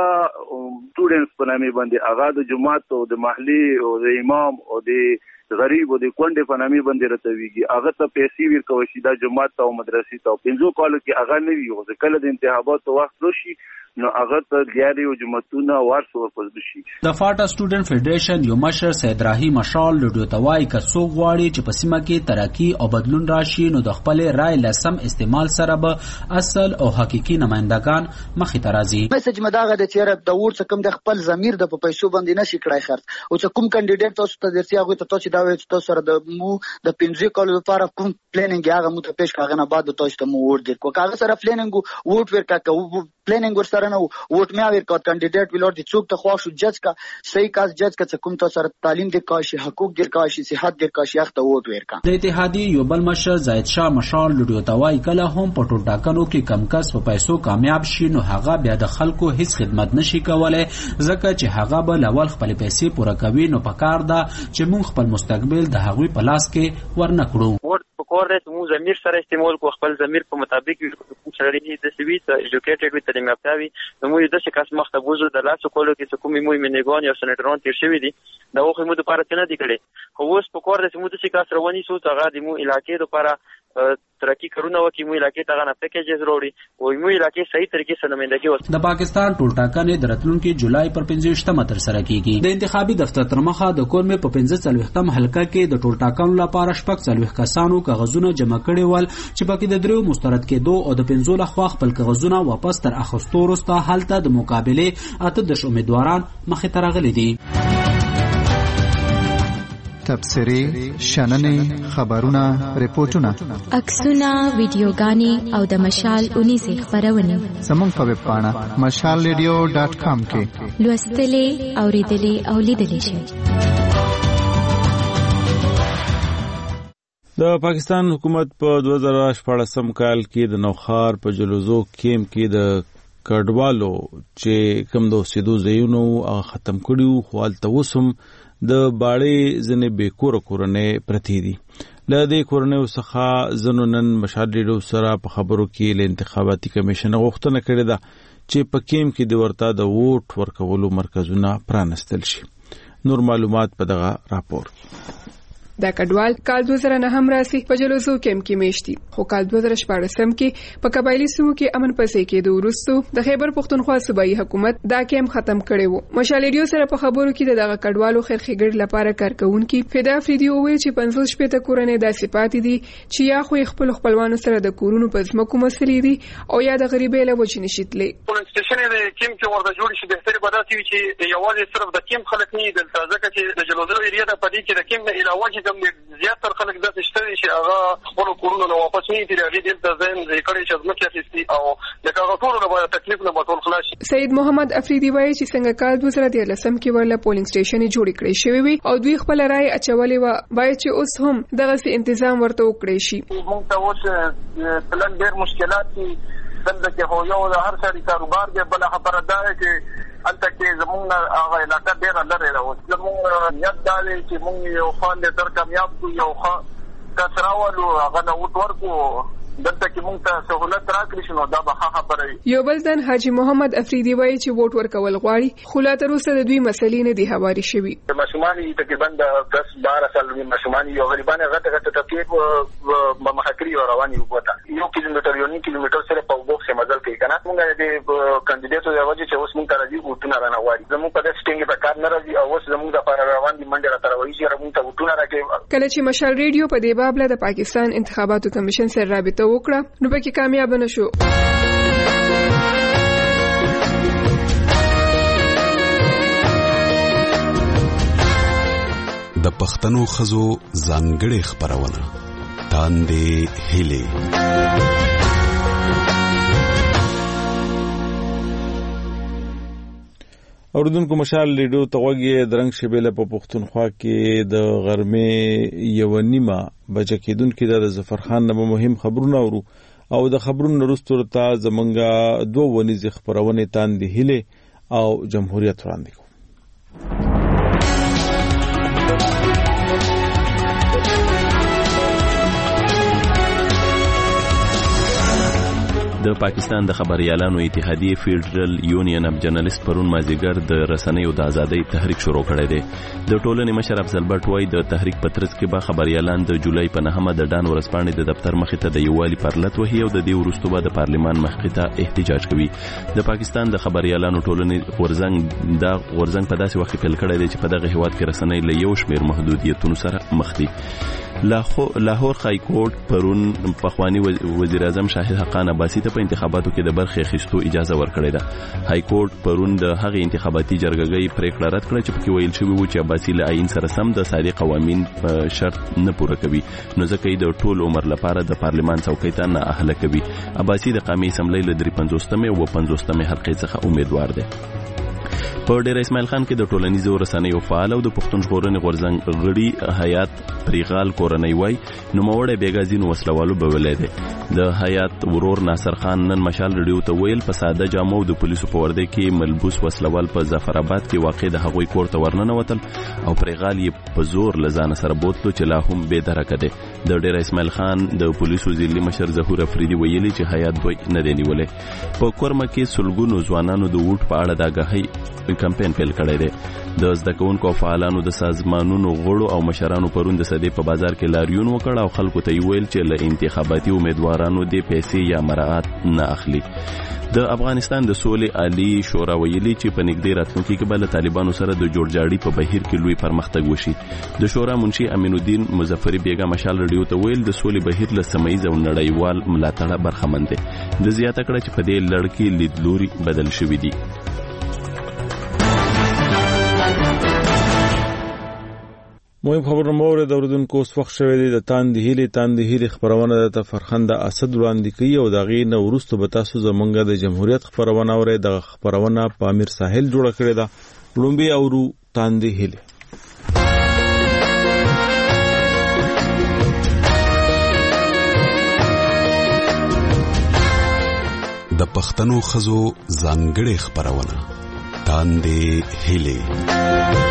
سټوډنټس په نامه باندې هغه د جماعت او د محلي او د امام او د غریب او د کونډې په نامه باندې راتويږي. هغه ته پیسې ورکول شي د جماعت او مدرسې ته پنځو کالو کې هغه نه وي او کله د انتخاباتو وخت راشي نو هغه ته ګیاري او جماعتونه ورسو ورپسې شي.
د فاټا سټوډنټ فدریشن یو مشر سید راهی مشال لډیو توای کڅو غواړي چې په سیمه کې ترقی او بدلون راشي نو د خپل رائے لسم استعمال سره به اصل او حقيقي نمائندگان مخې ته راځي.
میسج مداغه د چیرې د ووټ کم د خپل ضمیر د پیسو باندې نشي کړای خرڅ او چې کوم کینډیډیټ تاسو ته درسي هغه ته چې دا وایي چې تاسو سره د مو د پنځه کالو لپاره کوم پلانینګ هغه مو ته پېښ کاغه نه بعد تاسو ته مو ووټ درکو هغه سره پلانینګ ووټ ورکا کو پلانینګ ور سره نه ووټ ور کا کینډیډیټ ویلور دي څوک ته خواښو جج کا صحیح کاس جج کا کوم تاسو سره تعلیم د کاشي حقوق د کاشي صحت د کاشي اخته ووټ ورکا. د
اتحادی یو بل مشر زید شاه مشال لډیو توای کله هم په ټول ټاکنو کې کم کس په پیسو کامیاب شي نو هغه بیا د خلکو هیڅ خدمت نشي کولای ځکه چې هغه به لول خپل پیسې پوره کوي نو پکار ده چې موږ خپل مستقبل د هغوی په لاس کې ورنکړو.
ووټ په کور دی چې موږ ضمیر سره استعمال کو خپل ضمیر په مطابق کوم سړی د سوي ته ایجوکیټډ وي تعلیم یافته وي نو موږ د څه کس مخته بوزو د لاسو کولو کې کومې موږ منګون یا سنټرون تیر شوی دي دا خو موږ د پاره څه نه دی کړی خو اوس په کور دی چې موږ د څه کس رواني سو ته د مو علاقې لپاره ترقی کارونه وکي مو علاقې ته غنه پیکیجز وروړي او مو علاقې صحیح طریقې سره نمائندګي وکړي.
د پاکستان ټول ټاکنې د راتلونکي جولای پر پنځه تر سره کیږي. د انتخابي دفتر تر مخه د کورمه په پنځه څلوېښتم حلقه کې د ټول ټاکنو لپاره شپږ څلوېښت کسانو کاغذونه جمع کړي ول چې پکې د دریو مسترد کېدو او د پنځو لخوا خپل کاغذونه واپس تر اخستو وروسته هلته د مقابله اته د امیدواران مخې ته راغلي دي.
تبصرې، شننې، خبرونه، ریپورتونه،
عکسونه، ویډیوګانې او د مشال اونیزې خپرونې
زموږ په ویب پاڼه مشال ریډیو ډاټ کام کې
لوستلې، اورېدلې او لیدلې شئ.
د پاکستان حکومت په دوه زره شپاړسم کال کې د نوخار په جلوزو کیم کې د کډوالو چې کم د اوسېدو ځایونو ختم کړیو خو هلته اوس هم د باړې ځینې بېکوره کورنۍ پرتې دي. له دې کورنیو څخه ځینو نن مشال ریډیو سره په خبرو کې له انتخاباتي کمیشن غوښتنه کړې ده چې په کیم کې د ورته د ووټ ورکولو مرکزونه پرانستل شي. نور معلومات په دغه راپور
دا کډوال کال دوه زره نه هم راسي په جلوزو کیم کې میشتي خو کال دوه زره شپاړسم کې په قبایلی سیمو کې امن پسې کېدو وروسته د خیبر پښتونخوا صوبایي حکومت دا کیم ختم کړی وو. مشال ریډیو سره په خبرو کې دغه کډوالو خیر ښېګړې لپاره کارکونکي فدا افریدي وویل چې پنځوس شپېته کورنۍ داسې پاتې دي چې یا خو خپل خپلوانو سره د کورونو په ځمکو مسلې دي او یا د غریبۍ له وجې نشي تللی.
پولیسټیشن د کیم کې ورته جوړ شي بهتري به داسې وي چې یوازې صرف د کیم خلک نه دلته ځکه چې د جلوزو ایریا د پدې کې د کیم نه علاوه چې کوم زیاتره خلک داسې شته چې هغه خپل کورونو نه واپس نه دي هغه دلته ځین ځای کړي چې ځمکې اخیستي او د هغه ټول لپاره تکلیف نه ټول خلاص.
سید محمد افریدي وایي چې څنګه کال دوه زره دیارلسم کې ورله پولینګ سټیشن جوړ کړی شوی وي او دوی خپل رائے اچولې و باید چې اوس هم دغه تنظیم ورته وکړي شي.
موږ ته اوس پلان ډېر مشکلات دي دلته کې هو یو د هر څه کاروبار دی بل خبره ده چې انته کې زمونږ هغه علاقه ډېره لري راوځي زمونږ نیت دا دی چې موږ یو فعال در کامیاب کو یو ښه کس راولو هغه نه وټ ورکو دلته کې موږ ته سہولت راکړي شنو دا به خبره وي.
یو بل ځن حاجی محمد افریدي وایي چې ووټ ورکول غواړي خو لا تر اوسه د دوی مسلې نه دي هواري شوي.
ماشومان تقریبا د دس بارہ سال ماشومان یو غریبان غټه غټه تکلیف مخکري رواني وبته یو کیلومتر یو نیم کیلومتر سره په وګ سم مزل کوي کنه موږ د کاندیداتو د وجه چې اوس موږ راځي وټونه رانه وایي زموږ په دې سټینګ په کار نه راځي او اوس زموږ د لپاره روان دي منډه را تروي چې موږ ته وټونه راکې.
کله چې مشال ریډیو په دې باب له د پاکستان انتخاباتو کمیشن سره رابطه وکړه نو پکې کامیاب نشو.
د پښتنو ښځو ځانګړې خپرونه تاندې هیلې
اوردونکو مشال لیډو توغږی درنګ شبيله په پښتونخوا کې د غرمې یو نیمه بجې کېدونکو د ظفر خان نه مهم خبرونه ورو او د خبرونو وروسته ته زمونږه دوه ونیز خبرونه تاندې هله او جمهوریت وړاندې کوي.
د پاکستان د خبريالانو اتحادیه فیډرل یونین اف جرنالست پرون مازیګر د رسنیو د ازادۍ تحریک شروع کړی دی. د ټولنې مشر افضل بټ وایي د تحریک په ترڅ کې به خبريالان د جولای په نهمه د ډان ورسپانې د دفتر مخې ته د یووالي پرلط وهي او د دې وروسته به د پارلمان مخې ته احتجاج کوي. د پاکستان د خبريالانو ټولنې ورزنګ د ورزنګ په داسې وخت کې پیل کړی دی چې په دغه هیواد کې رسنۍ له یو شمېر محدودیتونو سره مخ دي. لاهور های کورټ پرون پخوانی وزیر اعظم شاهد حقان عباسی ته په انتخاباتو کې د برخې اخیستو اجازه ورکړې ده. های کورټ پرون د هغې انتخاباتي جرګې پریکړه رد کړه چې پکې ویل شوی و چې عباسی له آئین سره سم د ساري قوانین په شرط نه پوره کوي، نو ځکه یې د ټول عمر لپاره د پارلمان څوکۍ ته نه اهله کوي. عباسی د قومي اسمبلی له درې پنځوستمې او پنځوستمې حلقې څخه امیدوار دی. په ډیر اسماعیل خان کې د ټولنیزو رسنیو فعال او د پښتون ژغورنې غورځنګ غړي حیات پریغال کورنۍ وای نوموړی بیګازینو وسلوالو بولی دی. د حیات ورور ناصر خان نن مشال رډیو ته ویل په ساده جامو د پولیسو په ورده کې ملبوس وسلوال په ظفر آباد کې واقع د هغوی کور ته ورننوتل او پریغال یې په زور له ځانه سره بوتلو چې لا هم بې درکه دی. د ډیر اسماعیل خان د پولیسو ضلعي مشر ظهور افریدي ویلي چې حیات دوی نه دی نیولی. په کورمه کې سلګونو ځوانانو د ووټ په اړه د آګاهۍ کمپین پیل کړی دی. د زده کوونکو او فعالانو د سازمانونو غړو او مشرانو پرون د صدې په بازار کې لاریون وکړ او خلکو ته یې ویل چې له انتخاباتي امیدوارانو د پیسې یا مراعات نه اخلي. د افغانستان د سولې عالی شورا ویلي چې په نږدې راتلونکي کې به له طالبانو سره د جوړجاړي په بهیر کې لوی پرمختګ وشي. د شورا منشي امین الدین مظفری بیګا مشال رډیو ته ویل د سولې بهیر له سیمه‌ییز او نړیوال ملاتړه برخمن دی. د زیاته کړه چې په دې لړ کې لیدلوري بدل شوي دي.
مهم خبرونه مورد د اوردونکو اوس وخت شوی دی د تاندې هیلې تاندې هیلې خبرونه د فرخنده اسد وړاندې کوي او د هغې نه وروسته به تاسو زمونږ د جمهوریت خبرونه اورئ. دغه خبرونه په امیر ساحل جوړه کړې ده. لومبي اورو تاندې هیلې.
د پښتنو ښځو ځانګړې خبرونه تاندې هیلې.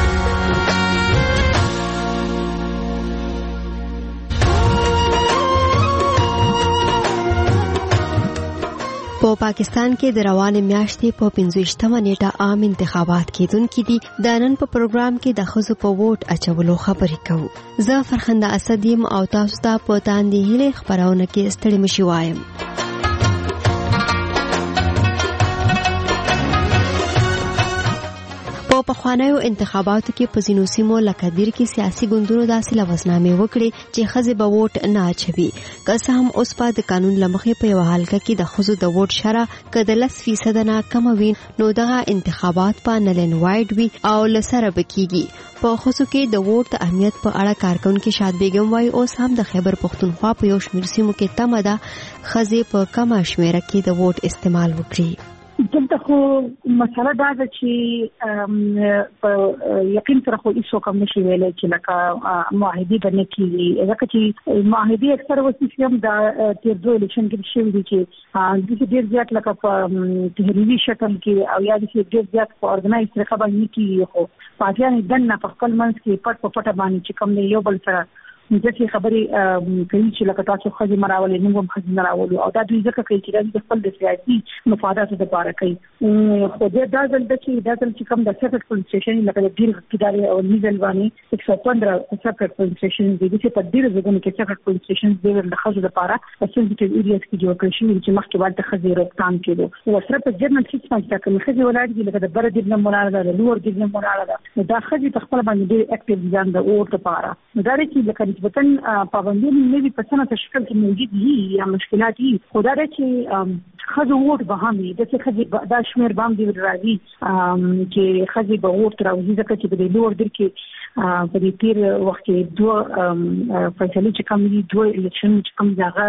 په پاکستان کې د روانې میاشتې په پنځویشتمه نیټه عام انتخابات کېدونکي دي. د نن په پروګرام کې د ښځو په ووټ اچولو خبرې کوو. زه فرخنده اسد یم او تاسو ته په تاندې هیلې خبرونه کې ستړي مشي وایم. په پخوانیو انتخاباتو کې په ځینو سیمو لکه دیر کې سیاسي ګوندونو داسې لوظنامې وکړې چې ښځې به ووټ نه اچوي. که څه هم اوس په د قانون له مخې په یوه حلقه کې د ښځو د ووټ شرح که د لس فیصده نه کمه وي نو دغه انتخابات په نل اینډ وایډ وي او له سره به کیږي. په ښځو کې د ووټ د اهمیت په اړه کارکونکې شاد بیګم وایي اوس هم د خیبر پښتونخوا په یو شمېر سیمو کې تمه ده ښځې په کمه شمېره کې د ووټ استعمال وکړي.
دلته خو مسله دا ده چې په یقین سره خو هیڅ کوم نشي ویلی چې لکه معاهدې به نه کېږي، ځکه چې معاهدې اکثر وسې هم د تېر دوه الیکشن کې شوي دي چې داسې ډېر زیات لکه په تحریري شکل کې او یا داسې ډېر زیات په ارګنایز طریقه باندې نه کېږي، خو پارټیان یې دننه په خپل منځ کې پټ په پټه باندې چې کوم دی یو بل سره داسې خبرې کوي چې لکه تاسو ښځې مه راولئ موږ هم ښځې نه راولو، او دا دوی ځکه کوي چې دا د خپل د سیاسي مفاداتو دپاره کوي. خو دا ځل ده چې دا ځل چې کوم د سیپریټ پولینګ سټیشن لکه د ډېر ادارې او نیزل باندې ایک سو پندرہ سیپریټ پولینګ سټیشن دي، داسې په ډېرو ځایونو کې سیپریټ پولینګ سټیشن ډېر د ښځو دپاره په سنسیټیو ایریاز کې جوړ کړی شوي چې مخکې هلته ښځې روکتام کېدو. ورسره په جرنل هېڅ باندې ټاکلې ښځې ولاړې دي، لکه د بره ډېر نه ولاړه ده، د لوړ ډېر نه ولاړه ده. نو دا ښځې په خپله باندې ډېر اکټیو ځان د ووټ دپاره. نو دا دی چې لکه نسبتاً پابندي نوي په څه شکل کې موجود دي یا مشکلات دي، خو دا دی چې ښځو ووټ به هم وي، داسې ښځې دا شمېر به هم دې راځي چې ښځې به ووټ راوځي، ځکه چې په دې لوړ ډېر کې په دې تېر وخت کې دوه فیصلې چې کوم دي، دوه الیکشن چې کوم دي هغه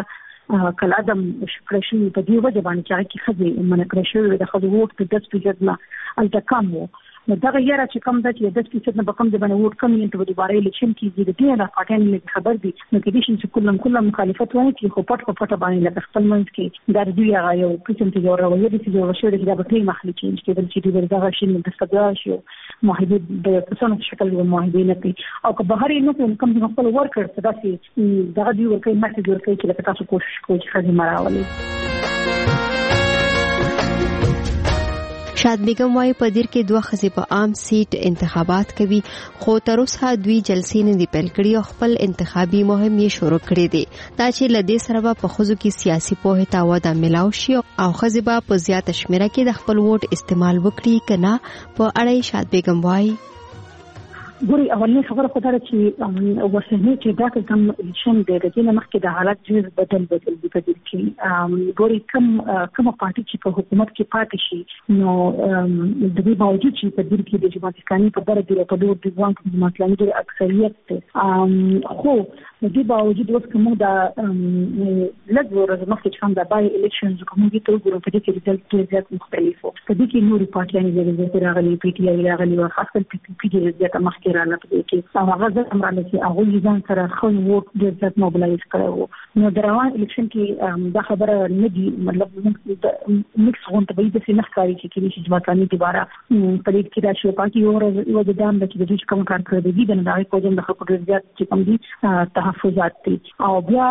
کله ادم شکر شي په دې وجه باندې چې خزي منکر شوی د خزو ووټ په داس فیصد نه التکم وو نو دا غیر چې کوم د داس فیصد نه بکم د باندې ووټ کم یې ته دوباره الیکشن کیږي د دې نه پټین خبر دي نو کې دي چې کلم کلم مخالفت وایي چې خو پټ په پټ باندې لکه خپل منځ کې دا دوی هغه یو قسم ته یو رویه دي چې یو شی د دې مخلي چې کې چې د دغه شی د استقرار شي معاهده د پسونو شکل یو معاهده نه کوي او که بهر یې نو کوم کوم خپل ورکر څه داسې دغه دی ورکه ماته جوړ کوي چې لکه تاسو کوشش کوئ چې خدمت مراولي
شاد بیگم وايي په دیر کې دوه خزي په عام سیټ انتخابات کوي خو تر اوسه دوی جلسې نه دی پیل کړی او خپل انتخابي مهم یې شروع کړی دی دا چې لدې سره په خزو کې سیاسي پوهه تا ودا ملاو شي او خزي په زیات شمیره کې د خپل ووټ استعمال وکړي کنه په اړه شاد بیگم وايي
ګوري اولنی خبره خو دا چې ورسنه چې دا کوم الیکشن دی د دې مخکې د حالت ډیر بدل بدل دي په دې کې ګوري کوم کوم پارټي چې په حکومت کې پاتې شي نو د دې باوجود چې په دې کې د جماعت اسلامي په بره دی په ډول د ځوان جماعت اسلامي د اکثریت ته خو د دې باوجود اوس کوم دا لږ ورځ مخکې چې هم د بای الیکشنز کوم دي ته ګورو په دې کې ريزلټ ډیر زیات مختلف وو په دې کې نوري پارټیانې د راغلي پی ټی آی راغلي او خاصه پی پی پی د زیات مخکې را نه پدې کې هغه ځکه مرانه چې هغه ځان سره خو ووټ ډېر زیات موبلایز کړو نو د روان الیکشن کې دا خبره نه دی مطلب موږ مکس غونډه به د سینه ښکاري چې کې چې ځمکاني دوباره په دې کې دا شو پاکي اور او د دام د چې کوم کار کړی دی د نه کوم د خلکو ډېر زیات چې کوم دي تحفظات دي او بیا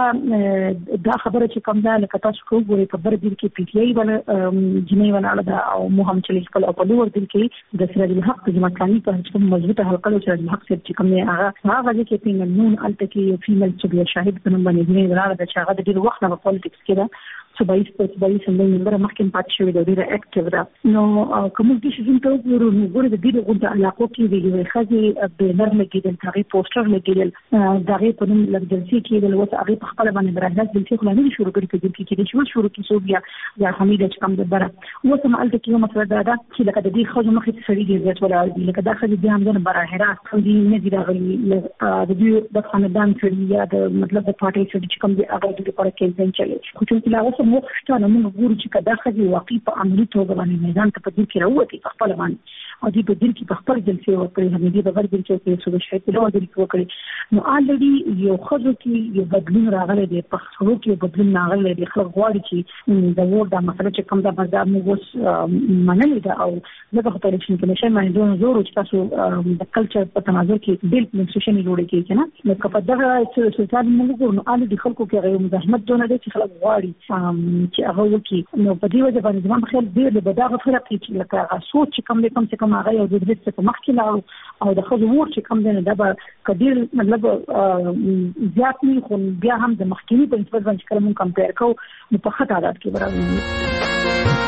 دا خبره چې کوم دا لکه تاسو کو ګوري په بر دې کې پی ټی آی ول جنې ولاله دا او مو هم چې خپل په لور دې کې د سره د حق ځمکاني په هیڅ مضبوطه حلقه چې حق چې کوم نه هغه هغه چې په نن الته کې فیمل چې بیا شاهد په نوم باندې نه ولاله د چې هغه د ډیر وخت نه په پالیټکس کې دا صوبایي صوبایي سمبل ممبر مخکې پات شوی دی ډیر اکټیو ده نو کوم د شي څنګه ورو نو ګوره د دې غونډه علاقو کې دی یو خزي بنر لګیدل تاغي پوسټر لګیدل دغه په نوم لګدلسي کې د لوس هغه په خپل باندې برادر د څه خلانه شروع کړی کې کې چې شو شروع کې سو بیا یا حمیده چې کوم د بره وسم الته کې مسله دا ده چې لکه د دې خزو مخې سړي دی زیات ولا دی لکه دا خزي بیا هم د بره هرات کوي نه دی راغلي د دې د خاندان سړي یا د مطلب د پارټي سړي کوم دی هغه د لپاره کېنځن چلی خو چې لا اوس مو ښه نه موږ ګورو چې کدا خزي واقعي په عملي توګه باندې میدان ته په دې کې راوتی په خپل باندې او دې په دې کې په خپل جلسه وکړي هم دې په خپل جلسه کې څه شي په لور دې وکړي نو الریډي یو خزو کې یو بدلون راغلی دی په خزو کې بدلون راغلی دی خلک غواړي چې د وور د مسله چې کوم د بازار موږ اوس منلې ده او دغه په الیکشن کې نشه باندې دوه زور چې تاسو د کلچر په تناظر کې بیل منسوشن جوړ کیږي نه نو کله دغه سلطان موږ ګورو نو الریډي خلکو کې غو مزاحمت دونه دي چې خلک غواړي چې هغه وکي نو په دې وجه باندې زموږ خیال ډېر د بداغه فرق کې لکه سوچ چې کوم کوم څه کوم هغه یو د دې څه مخکې لا او د خو ور چې کوم نه د کډیر مطلب زیات نه خو بیا هم د مخکینی په نسبت باندې کله مون کمپیر کوو نو په خطر عادت کې برابر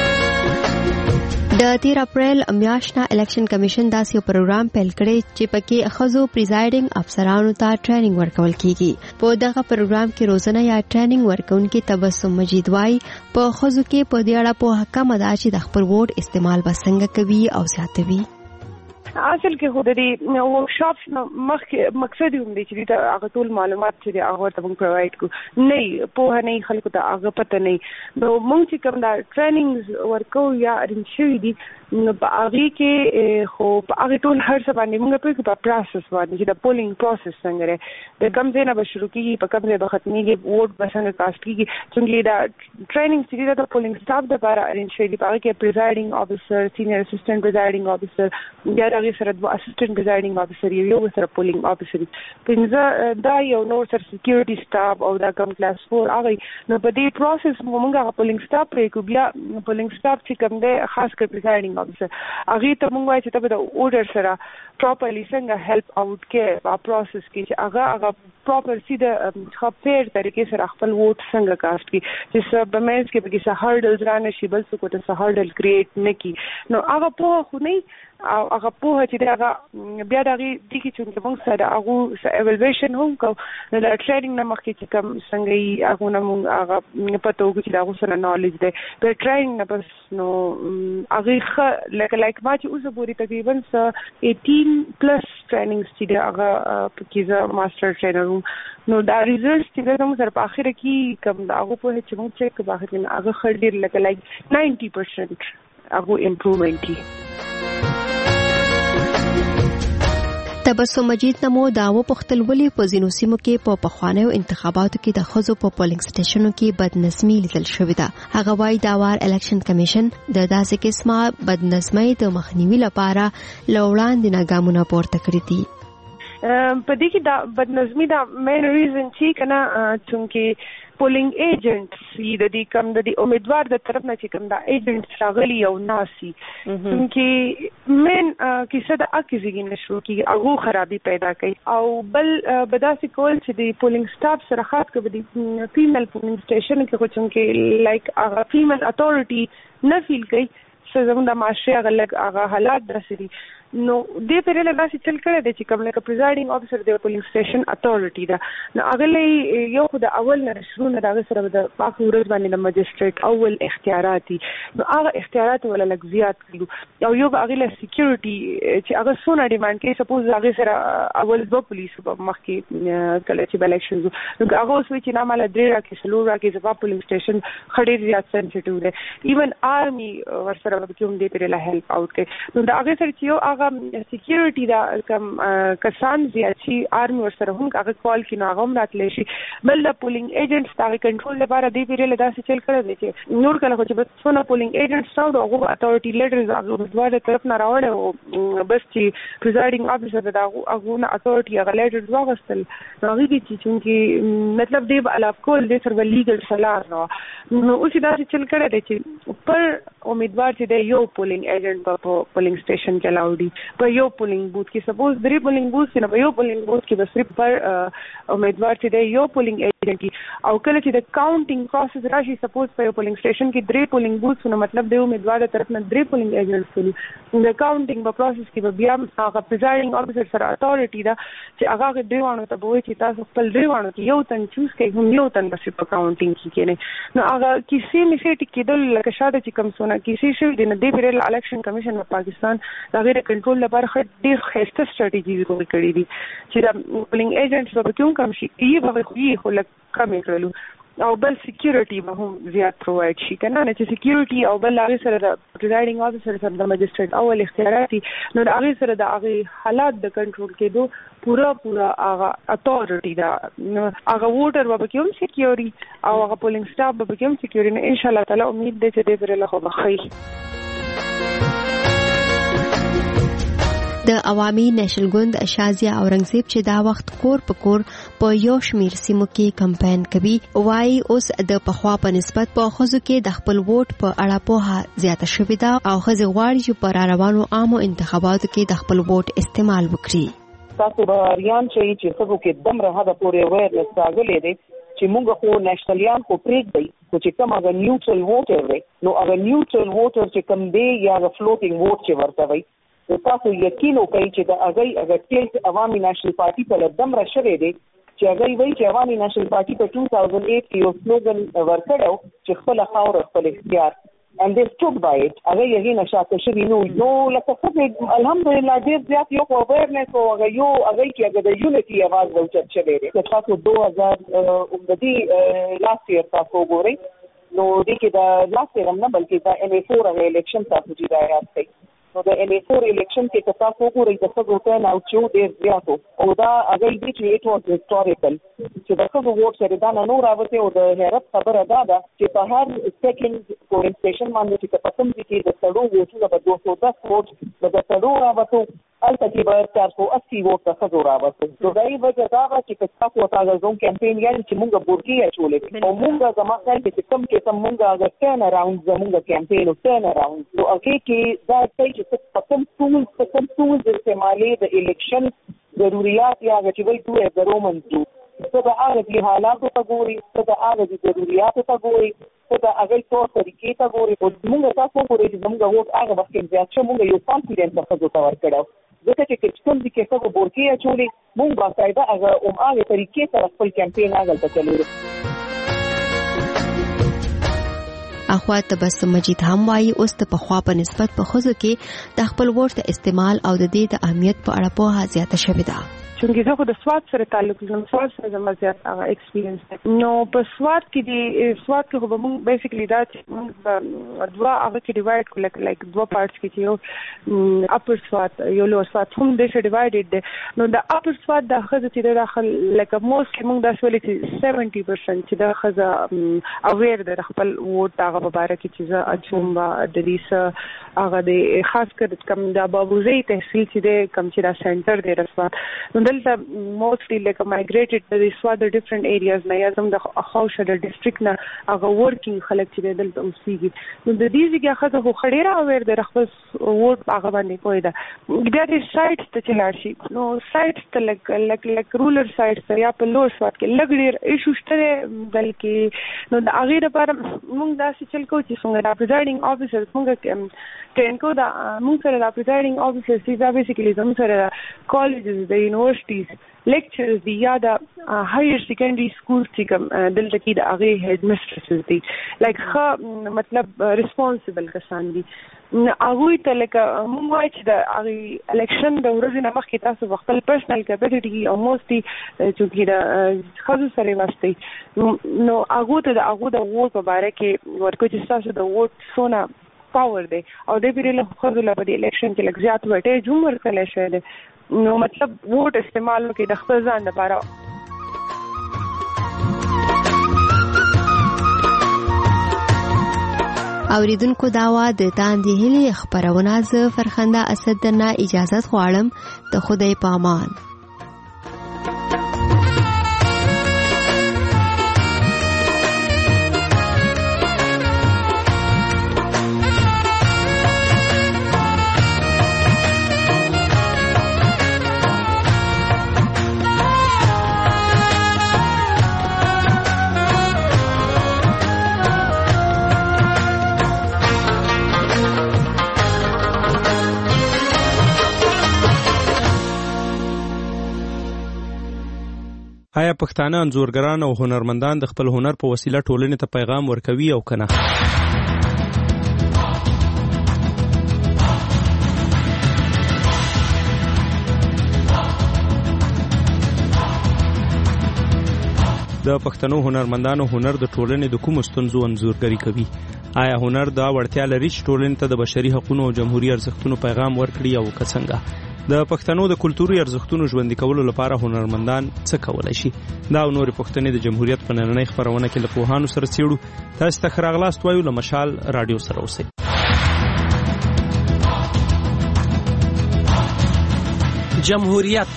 د تیر اپریل میاشت نه الیکشن کمیشن داسې یو پروګرام پیل کړی چې پکې خزو پریزایډینګ افسرانو ته ټریننګ ورکول کیږي په دغه پروګرام کې روزانه یا ټریننګ ورکونکي تبسم مجید وای په خزو کې په دې اړه په حکم ادا چې د خپل ووټ استعمال بسنګ کوي او زیاتوي
اصل کې خو د دې ورکشاپ مخکې مقصد هم دی چې دا هغه ټول معلومات چې هغه ته موږ پرووایډ کو نه په نه خلکو ته هغه پته نه نو موږ چې کوم دا ټریننګز ورکو یا ارینج شوی دي نو په هغه کې خو په هغه ټول هر څه باندې موږ په په پروسس باندې چې د پولینګ پروسس څنګه لري د کوم ځای نه به شروع کیږي په کوم ځای به ختميږي ووټ به څنګه کاست کیږي څنګه دا ټریننګ چې دا پولینګ سټاف د لپاره ارینج شوی دي په هغه کې پریزایډینګ افیسر سینیئر اسسټنټ پریزایډینګ افیسر یا هغه سره د اسسټنټ پریزایډینګ افیسر یو سره پولینګ افیسر پنځه دا یو نور سره سکیورټي سټاف او دا کوم کلاس فور هغه نو په دې پروسس موږ هغه پولینګ سټاف پرې کو بیا پولینګ سټاف چې کوم دی خاص کر پریزایډینګ افیسر هغه ته موږ وایي چې ته د اورډر سره پراپرلی څنګه هیلپ اوټ کې په پروسس کې چې هغه هغه پراپر سیده خپل طریقې سره خپل ووټ څنګه کاست کی چې سب بمنس کې به کې هارډلز رانه شي بل څه کوته هارډل کریټ نه کی نو هغه په خو نه او هغه په چې دا بیا دغه د کی چې موږ سره هغه ایوالویشن هم کو نو دا ټریننګ نه مخکې چې کوم څنګه یې هغه نه موږ هغه پته وګورو چې دا سره نالج دی په ټریننګ نه بس نو هغه لکه لایک ما چې اوس پورې تقریبا اټین پلس ټریننګز چې هغه په کیزه ماستر ټرینر کوم نو دا ریزلټس چې زموږ سره په اخر کې کوم دا هغه په چې موږ چیک په اخر کې هغه خړډیر لکه لایک ناینټي پرسنټ هغه امپروومنت دي.
تبسم مجید نمو داو پختل ولی په ځینو سیمو کې په پخوانیو انتخاباتو کې د ښځو په پولینګ سټیشنونو کې بدنظمي لیدل شوې ده. هغه وايي دا وار الیکشن کمیشن د داسې قسمه بدنظمۍ د مخنیوي لپاره له وړاندې نه ګامونه پورته کړي دي.
په دې کې دا بدنظمي دا مین ریزن چې کنه چې پولینګ ایجنټس د دې کم د دې امیدوار د طرف نه چې کوم دا ایجنټس راغلي او ناسي چې مین کیسه د اکیزګي نشو کې هغه خرابي پیدا کوي او بل بداسي کول چې د پولینګ سټاف سره خاص کړي د فیمیل پولینګ سټیشن کې کوم کې لایک هغه فیمیل اتورټي نه فیل کوي څه زموږ د معاشره غلط هغه حالات درسري نو دې په لاره داسې چل کړی دی چې کوم لکه پریزایډینګ افیسر د پولینګ سټیشن اتورټي دا نو هغه یو خو د اول نه شروع نه دغه سره د پاک ورځ باندې د ماجستریټ اول اختیارات دي نو هغه اختیارات ولا لږ زیات کړو او یو هغه له سکیورټي چې هغه سونه ډیماند کوي سپوز هغه سره اول د پولیس په مخ کې کله چې الیکشن نو هغه اوس چې نامه له درې راکې سلو راکې د پولینګ سټیشن خړې زیات سنسټیو دی ایون آرمي ورسره به کوم دې پر له هیلپ اوټ کوي نو دا هغه سره چې یو هغه سکیورټي دا کم کسان زیات شي آرمي ورسره هم هغه کال کې نو هغه هم راتلی شي بل د پولینګ ایجنټس دا کنټرول لپاره دی پیرل داسې چل کړی دی چې نور کله خو چې بس څونه پولینګ ایجنټس راوړو هغه اتورټي لیډرز هغه دوه طرف نه راوړل او بس چې پریزایډینګ افیسر دا هغه نه اتورټي هغه لیډرز واغستل نو هغه دي چې مطلب دی الاف کول د سر لیګل صلاح نو نو اوس دا چل کړی دی چې پر امیدوار چې د یو پولینګ ایجنټ په پولینګ سټیشن کې لاوډي په یو پولینګ بوث کې سپوز درې پولینګ بوث کې نه په یو پولینګ بوث کې بس صرف پر امیدوار چې د یو پولینګ ایجنټ او کله چې د کاونټینګ پروسس راشي سپوز په یو پولینګ سټیشن کې درې پولینګ بوث نو مطلب د امیدوار طرف نه درې پولینګ ایجنټس دي د کاونټینګ په پروسس کې بیا هغه پریزایډینګ افیسر سره اتورټي دا چې هغه دیوانو ته وایي چې تاسو خپل دیوانو کې یو تن چوز کړئ هم یو تن بس په کاونټینګ کې کېنه نو هغه کیسې میسټ کېدل لکه شاده چې کوم سونه کیسې شوې دي نه دی پر الیکشن کمیشن په پاکستان دا غیر کنټرول لپاره ډېر ښه سټریټیجی جوړ کړې دي چې د پولینګ ایجنټس په کوم کم شي یې به خو خو لکه کمې کړلو او بل سکیورټي به هم زیات پرووایډ شي کنه نه چې سکیورټي او بل هغه سره د پریزایډینګ افیسر سره د ماجستریټ اول اختیارات نو هغه سره د هغه حالات د کنټرول کېدو پورا پورا هغه اتورټي دا هغه ووټر به کوم سکیورټي او هغه پولینګ سټاف به کوم سکیورټي نه ان شاء الله تعالی امید ده چې دې پر له خو بخیر.
د عوامي نېشنل ګوند شازیا اورنګزیب چې دا وخت کور په کور په یو شمیر سیمو کې کمپاین کوي وایي اوس د پخوا په نسبت په خزو کې د خپل ووټ په اړه په زیاته شوې ده او خزي غواړي چې په روانو عامو انتخاباتو کې د خپل ووټ استعمال وکړي.
تاسو به اړین شي چې خزو کې دم راهده پورې وایرلس راغلي دي چې موږ خو نېشنلیان خو پریږدي چې کوم هغه نیوټرل ووټر دی نو هغه نیوټرل ووټر چې کوم دی یا هغه فلوټینګ ووټ چې ورته وي تاسو یقین وکړئ چې د هغه هغه ټیل عوامي نېشنل پارټي په دم را شوی دی چې هغه وایي چې عوامي نېشنل پارټي په دوه هزار آټ کې یو سلوګن ورکړو چې خپل خاور خپل اختیار and they stood by it هغه یې نه شاته شوی نو نو لکه څه الحمدلله ډېر زیات یو اویرنس او هغه یو هغه کې هغه د یونټي आवाज راوچت شوی دی چې تاسو دوه هزار اومدي لاست یې تاسو ګورئ نو دې کې دا لاست یې نه بلکې دا ان ای فور هغه الیکشن تاسو چې دا یاد کړئ نو د ان ای فور الیکشن کې تاسو وګورئ د څه ټرن او چې ډېر زیات او دا هغه دې چې ایټ واز هیستوریکل چې د څه ووټ سره دا نه راوته او د حیرت خبره ده دا چې په هر سیکنډ پولینګ سټیشن باندې چې په کوم ځای کې د سړو ووټونه په دوه سوه دس ووټ د سړو راوته البته کې به چار سوه اسی ووټ څخه راوته نو دا یې وجه دا و چې تاسو تاسو زوم کمپاین یعنی چې موږ بورګي اچولې او موږ زموږ ځای کې کوم کې کوم موږ هغه ټرن اراوند زموږ کمپاین او ټرن اراوند نو هغه کې دا چې په کوم ټول په کوم ټول د استعمالي د الیکشن ضرورت یا چې وایي دوه ضرورمن دي څه د هغه د حالاتو ته ګوري څه د هغه د ضرورتو ته ګوري څه د هغه ټول طریقې ته ګوري او موږ تاسو ګورئ چې موږ ووټ هغه وخت کې زیات شو موږ یو کانفیډنس څخه څه ورکړو ځکه چې کوم دي کې څه بورکي اچولې موږ باقاعده هغه اوم هغه طریقې سره خپل کمپاین هغه ته چلو.
اخوا تبسم مجید هم وایي اوس د پخوا په نسبت په خزو کې د خپل ووټ استعمال او د دې د اهمیت په اړه په زیاته شوې ده.
چې زه خو د سواد سره تعلق لرم، سواد سره زما زیات هغه ایکسپیرینس نو په سواد کې دی سواد کې خو موږ بیسیکلی دا چې موږ دوه هغه کې ډیوایډ کړل لایک دوه پارټس کې چې یو اپر سواد یو لوور سواد هم د څه ډیوایډډ دی نو د اپر سواد د خزه چې داخل لایک موست موږ دا سوالي چې سبعين پرسنټ چې د خزه اویر د خپل ووټ هغه مبارک چې زه اچوم د دې هغه د خاص کر کوم د بابوزي تحصیل چې د کوم چې دا سنټر دی رسوا نو دلته موستلی لکه مایګریټډ د سواد د ډیفرنٹ ایریاز نه یا زم د خوښه د ډیسټریکټ نه هغه ورکینګ خلک چې دلته اوسېږي نو د دې ځای خزه خو خډيره اویر د خپل ووټ هغه باندې کوی دا د سایټ ته چلار شي نو سایټ ته لک لک لک رولر سایټ ته یا په لوړ سواد کې لګډیر ایشو شته بلکې نو د هغه لپاره موږ داسې چل کو چې څنګه د پریزایډینګ افیسر څنګه ټرین کو دا موږ سره د پریزایډینګ افیسر چې بیسیکلی زموږ سره کالجز د یونیورسيټیز لیکچرز دی یا د هایر سیکنډري سکول چې کوم دلته کې د هغه هډ میسټرز دي لایک ښه مطلب ریسپانسیبل کسان دي هغه ته لکه موږ وایو چې د هغه الیکشن د ورځې نه مخکې تاسو خپل پرسنل کیپاسټي او موستي چې د خاصو سره واسطه نو هغه ته د هغه د ووټ په اړه کې ورکو چې تاسو د ووټ سونه پاور دی او د پیرله خو له په الیکشن کې لږ زیات وټه جمهور کله شه نو مطلب ووټ استعمال وکړي د خپل ځان لپاره
اوریدونکو داوا د تاندې هلي خبرونه ز فرخنده اسد درنه اجازه غواړم ته خدای پامان
آیا پښتانه انځورګران او هنرمندان د خپل هنر په وسیله ټولنې ته پیغام ورکوي او کنه؟ د پښتنو هنرمندانو هنر د ټولنې د کوم ستونزو انځورګري کوي؟ آیا هنر دا وړتیا لري چې ټولنې ته د بشري حقوقو او جمهوریت ارزښتونو پیغام ورکړي او که څنګه؟ د پښتنو د کلتوري ارزښتونو ژوندۍ کولو لپاره هنرمندان څه کولای شي؟ دا او نور پښتنې د جمهوریت په نننۍ خبرونه کې له پوهانو سره څېړو. تاسو ته ښه راغلاست وایو. له مشال رادیو سره اوسئ.
جمهوریت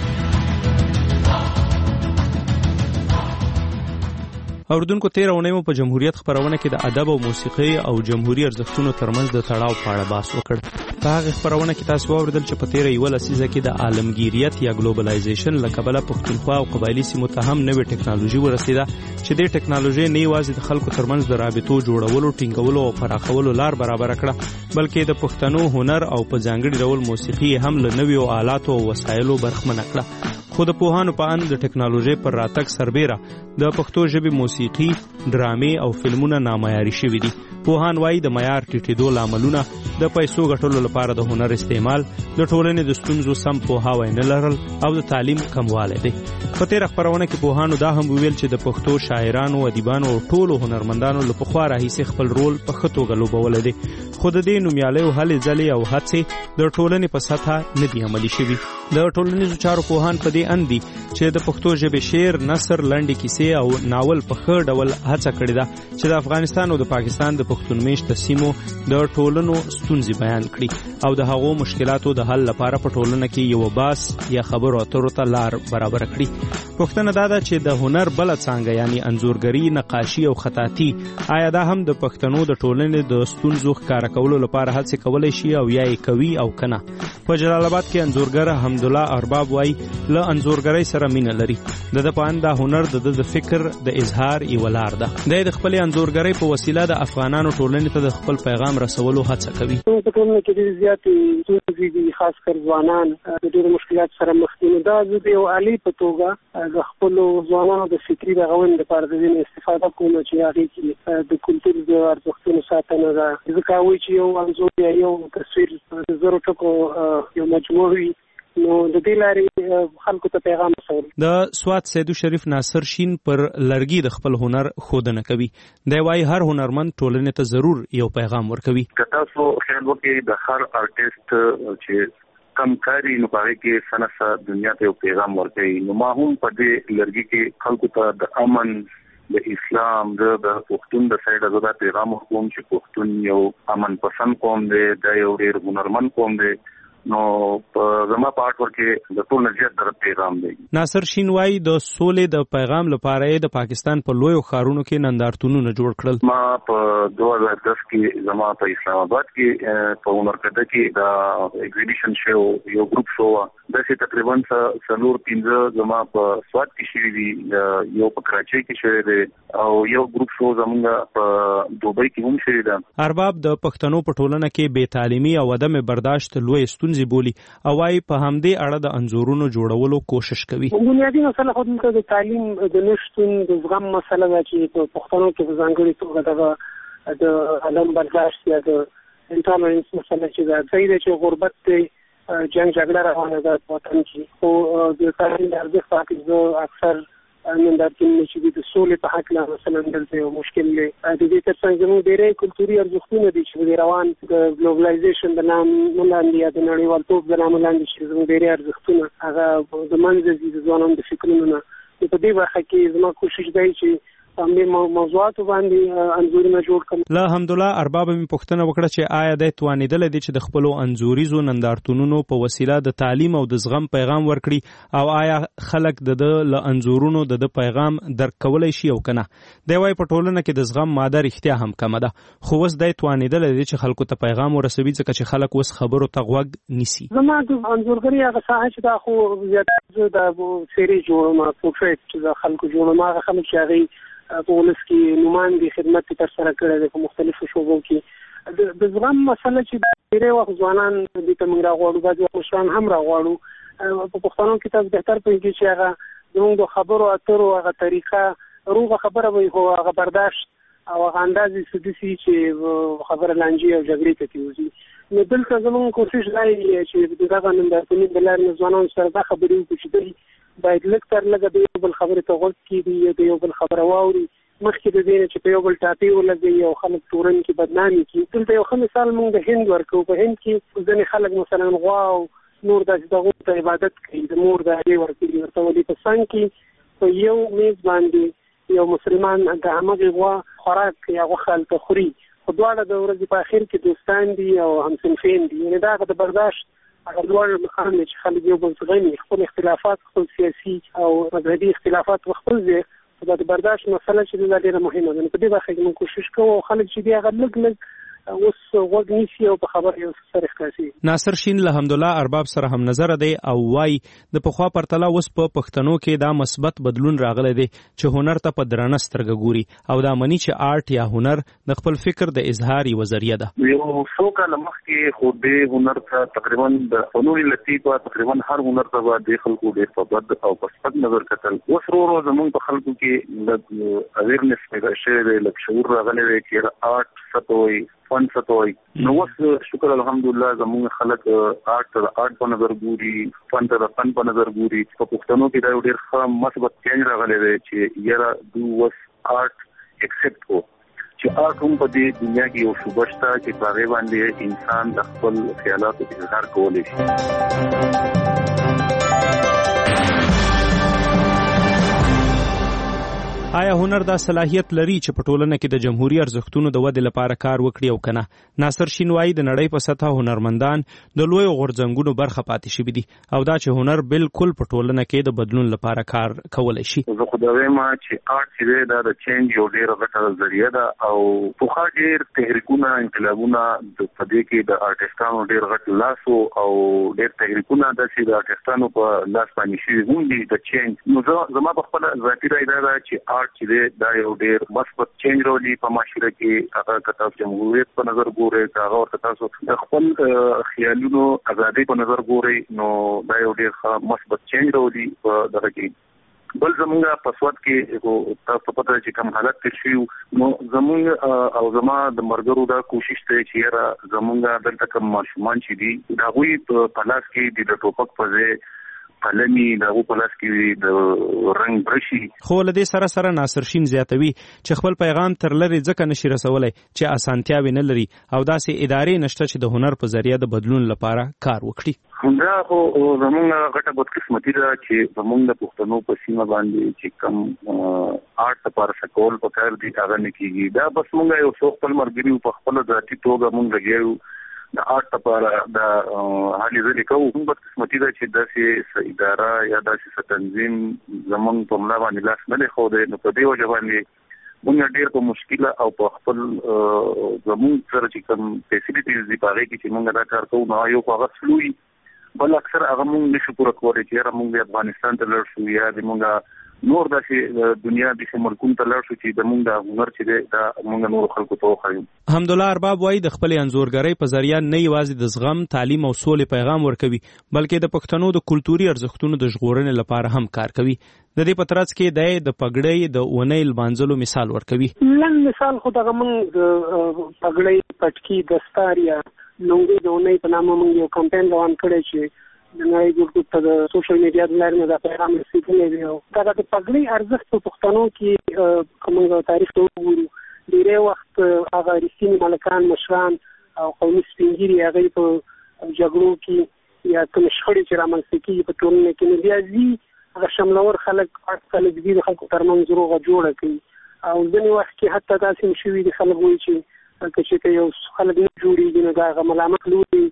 اوردونکو تیر اونۍ په جمهوریت خبرونه کې د ادب او موسیقي او جمهوریت ارزښتونو ترمنځ د تړاو په اړه بحث وکړ. په هغه خبرونه کې تاسو واوریدل چې په تیر یو لسیزه کې د عالمگیریت یا ګلوبلایزیشن له کبله پښتونخوا او قبایلی سیمو ته هم نوې ټکنالوژي ورسیده چې د ټکنالوژي نه یوازې د خلکو ترمنځ د رابطو جوړولو، ټینګولو او پراخولو لار برابر کړه، بلکې د پښتنو هنر او په ځانګړي ډول موسیقي هم له نویو آلاتو او وسایلو برخمنه کړه. خو د پوهانو په اند د ټکنالوژي پر راتګ سربیره د پښتو ژبې موسیقي، ډرامې او فلمونه نامعیاري شوي دي. پوهان وایي د معیار ټیټېدو لاملونه د پیسو ګټلو لپاره د هنر استعمال، د ټولنې د ستونزو سم پوهاوی نه لرل او د تعلیم کموالی دی. په تېره خپرونه کې پوهانو دا هم وویل چې د پښتو شاعرانو، ادیبانو او ټولو هنرمندانو له پخوا راهیسې خپل رول په ښه توګه لوبولی دی، خو د دې نومیالیو هلې ځلې او هڅې د ټولنې په سطحه نه دي عملي شوي. د ټولنیزو چارو پوهان په دې اند دي چې د پښتو ژبې شعر، نثر، لنډې کیسې او ناول په ښه ډول هڅه کړې ده چې د افغانستان او د پاکستان د پښتون میشته سیمو د ټولنو ستونزې بیان کړي او د هغو مشکلاتو د حل لپاره په ټولنه کې یو باس یا خبرو اترو ته لار برابر کړي. پوښتنه دا ده چې د هنر بله څانګه یعنی انځورګري، نقاشي او خطاطي، آیا دا هم د پښتنو د ټولنې د ستونزو ښکاره کولو لپاره هڅې کولی شي او یا یې کوي او کنه؟ په جلال آباد کې انځورګر حمدالله ارباب وایي له انځورګرۍ سره مینه لري. د ده په اند دا هنر د د فکر د اظهار یوه لار ده. دی د خپلې انځورګرۍ په وسیله د افغانانو ټولنې ته د خپل پیغام رسولو هڅه کوي.
په ټولنه کې ډېرې زیاتې ستونزې دي، خاص کر ځوانان د ډېرو مشکلاتو سره مخ دي. نو دا زه د یو آلې په توګه د خپلو ځوانانو د فکري رغونې لپاره د دې استفاده کوم چې هغې کې د کلتور د ارزښتونو ساتنه ده. ځکه هغوی چې یو انځور یا یو تصویر د زرو ټکو یو مجموع وي، نو د دې لارې خلکو ته پیغام رسول.
د سواد سیدو شریف ناصر شین پر لرګي د خپل هنر ښودنه کوي. دی وايي هر هنرمند ټولنې ته ضرور یو پیغام ورکوي.
که تاسو خیال وکړئ د هر آرټیست چې کم کاری نو پاره کې سنسا دنیا ته یو پیغام ورکوي، نو ما هم په دې لرګي کې خلکو ته د امن، د اسلام، د پښتون د سایډه زدا پیغام کوم چې پښتون یو امن پسند قوم دی، د یو ډیر هنرمند قوم دی، نو زما په اړه ورکه د ټول نجات در پیغام دی.
ناصر شین وايي د سولې د پیغام لپاره د پاکستان په لویو ښارونو کې نندارتونونه جوړ کړل.
ما په دوه هزار دس کې زما په اسلام آباد کې په عمرکده کې دا ایگزیبیشن شو، یو ګروپ شو د څه تقریبا څلور پنځه زما په سواد کې شوی دی، یو په کراچۍ کې شوی دی او یو ګروپ شو زمونږ په دوبۍ کې هم شوی دی.
ارباب د پښتنو په ټولنه کې بې تعلیمي او عدم برداشت لوی ستونزې بولی او وايي په همدې اړه د انځورونو جوړولو کوشش کوي.
بنیادی مسله خو د تعلیم د نشټون د زغم مسله ده چې په پښتنو کې په ځانګړي توګه د عدم برداشت یا د انټالرنس مسله چې دا ځای دی چې غربت دی، جنگ جګړه روانه ده په وطن کې، خو د تعلیم د ارزښت په اړه زه اکثر نندارتونونه چې د سولې په حق لا مثلا دلته یو مشکل دی. د دې ترڅنګ زموږ ډېری کلتوري ارزښتونه دي چې د روان د ګلوبلایزیشن د نام لاندې یا د نړیوالتوب د نام لاندې چې زموږ ډېری ارزښتونه هغه د منځه دي د ځوانانو د فکرونو نه. په دې برخه کې زما کوشش دی چې همدې موضوعاتو باندې انځورونه جوړ کړم.
له حمدالله ارباب مې پوښتنه وکړه چې آیا د توانیدل دي چې د خپل انځوریزو نندارتونونو په وسیله د تعلیم او د زغم پیغام ورکړي او آیا خلک د له انځورونو د پیغام درک کولای شي او کنه. دی وايي په ټولنه کې د زغم ماده رښتیا هم کم ده، خو اوس د توانیدل دي چې خلکو ته پیغام ورسوي ځکه چې خلک اوس خبرو ته غوږ نیسي.
زما د انځورګري هغه ساحه چې دا خو زیات د سری جوړوم، پورټریټ چې د خلکو جوړوم، هغه خلک چې هغه په ولس کې نوماندې خدمت تر سره کړی دی په مختلفو شعبو کې. د زغم مسله چې ډېری وخت ځوانان دې ته موږ راغواړو، بعضې مشران هم راغواړو. په پښتنو کې تاسو بهتر پوهېږئ چې هغه زموږ د خبرو اترو هغه طریقه روغه خبره وي، خو هغه برداشت او هغه اندازې څه داسې چې خبره لانجې او جګړې ته تېوځي. نو دلته زموږ کوشش دا دی چې د دغه نندارتونونو د لارې نه ځوانانو سره دا خبرې وکړو چې دوی باید لږ تر لږه د یو بل خبرې ته غوږ کېږدي، د یو بل خبره واوري، مخکې د دې نه چې په یو بل ټاپې ولګوي او خلک تورن کې بدنامي کړي. دلته یو ښه مثال موږ د هند ورکوو. په هند کې ځینې خلک مثلا غوا او نور داسې دغو ته عبادت کوي، د مور د هګۍ ورکوي ورته ولي. په څنګ کې په یو میز باندې یو مسلمان د همغې غوا خوراک یا غوښه هلته خوري، خو دواړه د ورځې په اخر کې دوستان دي او همصنفین دي. یعنې دا هغه د برداشت هغه لوړ مقام دی چې خلک یو بل زغمي، خپل اختلافات، خپل سیاسي او مذهبي اختلافات خپل ځای، دا د برداشت مسله چې دا ډېره مهمه ده. په دې برخه کې موږ کوشش کوو خلک چې دی هغه لږ لږ اوس غوږ نیسي او په خبر یو سره ښکاسي.
ناصر شین له حمدالله ارباب سره هم نظر دی او وايي د پخوا پرتله اوس په پښتنو کې دا مثبت بدلون راغلی دی چې هنر ته په درنه سترګه ګوري او دا مني چې آرټ یا هنر د خپل فکر د اظهار یوه ذریعه ده.
یو څو کاله مخکې خو دې هنر ته تقریبا د فنون لطیفه تقریبا هر هنر ته به د خلکو ډېر په بد او په سپک نظر کتل. اوس ورو ورو زموږ په خلکو کې لږ اویرنس پیدا شوی دی، لږ شعور راغلی دی چې آرټ څه ته وایي، فن څه ته وایي. نو اوس شکر الحمدلله زموږ خلک آرټ ته د آرټ په نظر ګوري، فن ته د فن په نظر ګوري. په پښتنو کې دا یو ډېر ښه مثبت چینج راغلی دی چې یاره دو اوس آرټ اکسپټ کړو چې آرټ هم په دې دنیا کې یو شوبه شته چې په هغې باندې انسان د خپل خیالاتو اظهار کولی شي.
آیا هنر دا صلاحیت لري چې په ټولنه کې د جمهوریت ارزښتونو د ودې لپاره کار وکړي او کنه؟ ناصر شین وايي د نړۍ په سطح هنرمندان د لوی غورځنګونو برخه پاتې شوي دي او دا چې هنر بالکل په ټولنه کې د بدلون لپاره کار کولی شي.
زه خو دا وایم چې آرټ چې دی دا د چینج یو ډېره غټه ذریعه ده او پخوا ډېر تحریکونه، انقلابونه په دې کې د آرټسټانو ډېر غټ لاس او ډېر تحریکونه داسې د آرټسټانو په لاس باندې شوي هم دي د چینج. نو زما په خپله ذاتي رایه دا ده چې آرټ چې دی دا یو ډېر مثبت چینج راولي په معاشره کې. هغه که تاسو جمهوریت په نظر ګورئ، که هغه ورته تاسو د خپل خیالونو ازادۍ په نظر ګورئ، نو دا یو ډېر ښه مثبت چینج راولي په دغه کې. بل زمونږ په سواد کې تاسو پته چې کوم حالت تیر شوي نو زمونږ او زما د ملګرو دا کوشش دی چې یاره زمونږ دلته کوم ماشومان چې دي د هغوی په لاس کې د ټوپک په ځای قلمي د پلاس کې د رنگ برشي.
خو له دې سره سره ناصر شین زیاتوي چې خپل پیغام تر لري ځکه نشي رسولای چې اسانتیاوي نه لري او داسې ادارې نشته چې د هنر په ذریعہ د بدلون لپاره کار وکړي.
دا خو زمونږ غټه بدقسمتي ده چې زمونږ د پښتنو په سیمه باندې چې کم آرټ لپاره سکول په کار دي هغه نه کیږي. دا بس مونږ یو څو خپل مرګري په خپل ذاتي توګه مونږ لګیو د آرټ لپاره د حالي ځلې کوو. هم بدقسمتي ده چې داسې اداره یا داسې تنظیم زمونږ په ملا باندې لاس نه دی ښودی، نو په دې وجه باندې مونږ ډېر په مشکله او په خپل زمونږ سره چې کوم فیسیلیټیز دي په هغې کې چې مونږ دا کار کوو نو یو خو هغه سلوي، بل اکثر هغه مونږ نشو پوره کولی چې یاره مونږ افغانستان ته لړ شو یا د مونږ نور داسې دنیا داسې ملکونو ته لړ شو چې د مونږ د هنر چې دی دا مونږ نورو خلکو ته وښایو.
حمدالله ارباب وایي د خپلې انځورګرۍ په ذریعه نه یوازې د زغم، تعلیم او سولې پیغام ورکوي بلکې د پښتنو د کلتوري ارزښتونو د ژغورنې لپاره هم کار کوي. د دې په ترڅ کې دی د پګړۍ د اونۍ لمانځلو مثال ورکوي.
لنډ مثال خو دغه مونږ پګړۍ، پټکي، دستار یا لونګۍ د اونۍ په نامه مونږ یو کمپین روان کړی چې د نړۍ ګورګو ته د سوشل میډیا د لارې نه دا پیغام رسېدلی دی. او دا د پګړۍ ارزښت په پښتنو کې که موږ تاریخ ته وګورو ډېری وخت هغه رښتیني ملکان، مشران او قومي سپین ږیري هغوی په جګړو کې یا کومې شخړې چې رامنځته کېږي په ټولنه کې نو بیا ځي هغه شملور خلک خلک دي د خلکو ترمنځ روغه جوړه کوي. او ځینې وخت کې حتی داسې هم شوي دي خلک وایي چې که چېرته یو خلک نه جوړېږي نو د هغه ملامت لوري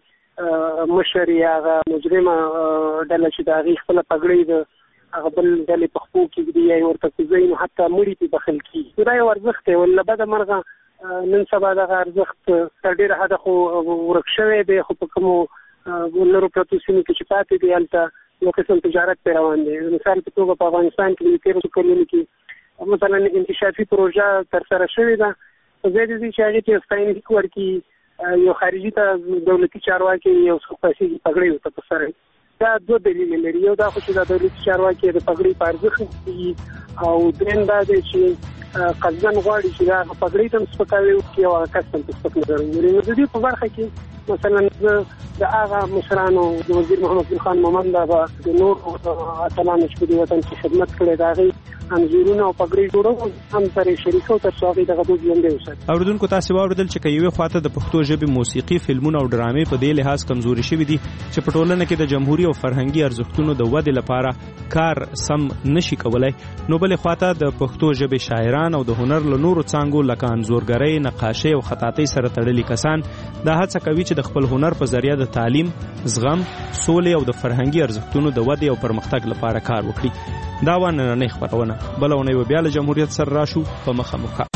مشر یا هغه مجرمه ډله چې د هغې خپله پګړۍ د هغه بل ډلې په خپو کې ږدي یا یې ورته کوزوي نو حتی مړي پرې بخښل کېږي. دا یو ارزښت دی. له بده مرغه نن سبا دغه ارزښت تر ډېره حده خو ورک شوی دی، خو په کومو لرو پرتو سیمو کې چې پاتې دي هلته یو قسم تجارت پرې روان دی. مثال په توګه په افغانستان کې د تېرو څو کلونو کې مثلا انکشافي پروژه ترسره شوې ده، په ځای د دې چې هغې ته یو ستاینلیک ورکړي یو خارجي ته دولتي چارواکي یو څوک پیسې پګړۍ ورته په سر دا دوه دلیل لري. یو دا خو چې دا دولتي چارواکي د پګړۍ په ارزښت دي او درېیم دا دی چې قصدن غواړي چې دا هغه پګړۍ ته هم سپکاوی وکړي او هغه کس ته هم په سپک نظر وګوري. نو د دې په برخه کې مثلا زه د هغه مشرانو د وزیر محمد ګل خان مومند به د نورو اتلانو چې په دې وطن کې خدمت کړی د هغې انځورونه او پګړۍ جوړول هم سره شریکو تر څو هغوی دغه دود ژوندی وساتي.
اورېدونکو تاسې واورېدل چې که یوې خواته د پښتو ژبې موسیقي، فلمونه او ډرامې په دې لحاظ کمزوري شوي دي چې په ټولنه کې د جمهوري او فرهنګي ارزښتونو د ودې لپاره کار سم نشي کولای، نو بلې خواته د پښتو ژبې شاعران او د هنر له نورو څانګو لکه انځورګرۍ، نقاشۍ او خطاطۍ سره تړلي کسان دا هڅه کوي چې د خپل هنر په ذریعه د تعلیم، زغم، سولې او د فرهنګي ارزښتونو د ودې او پرمختګ لپاره کار وکړي. دا وه نننۍ خپرونه. بله اونۍ به بیا له جمهوریت سره راشو په مخه مخه.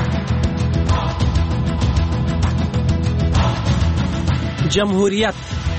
جمهوریت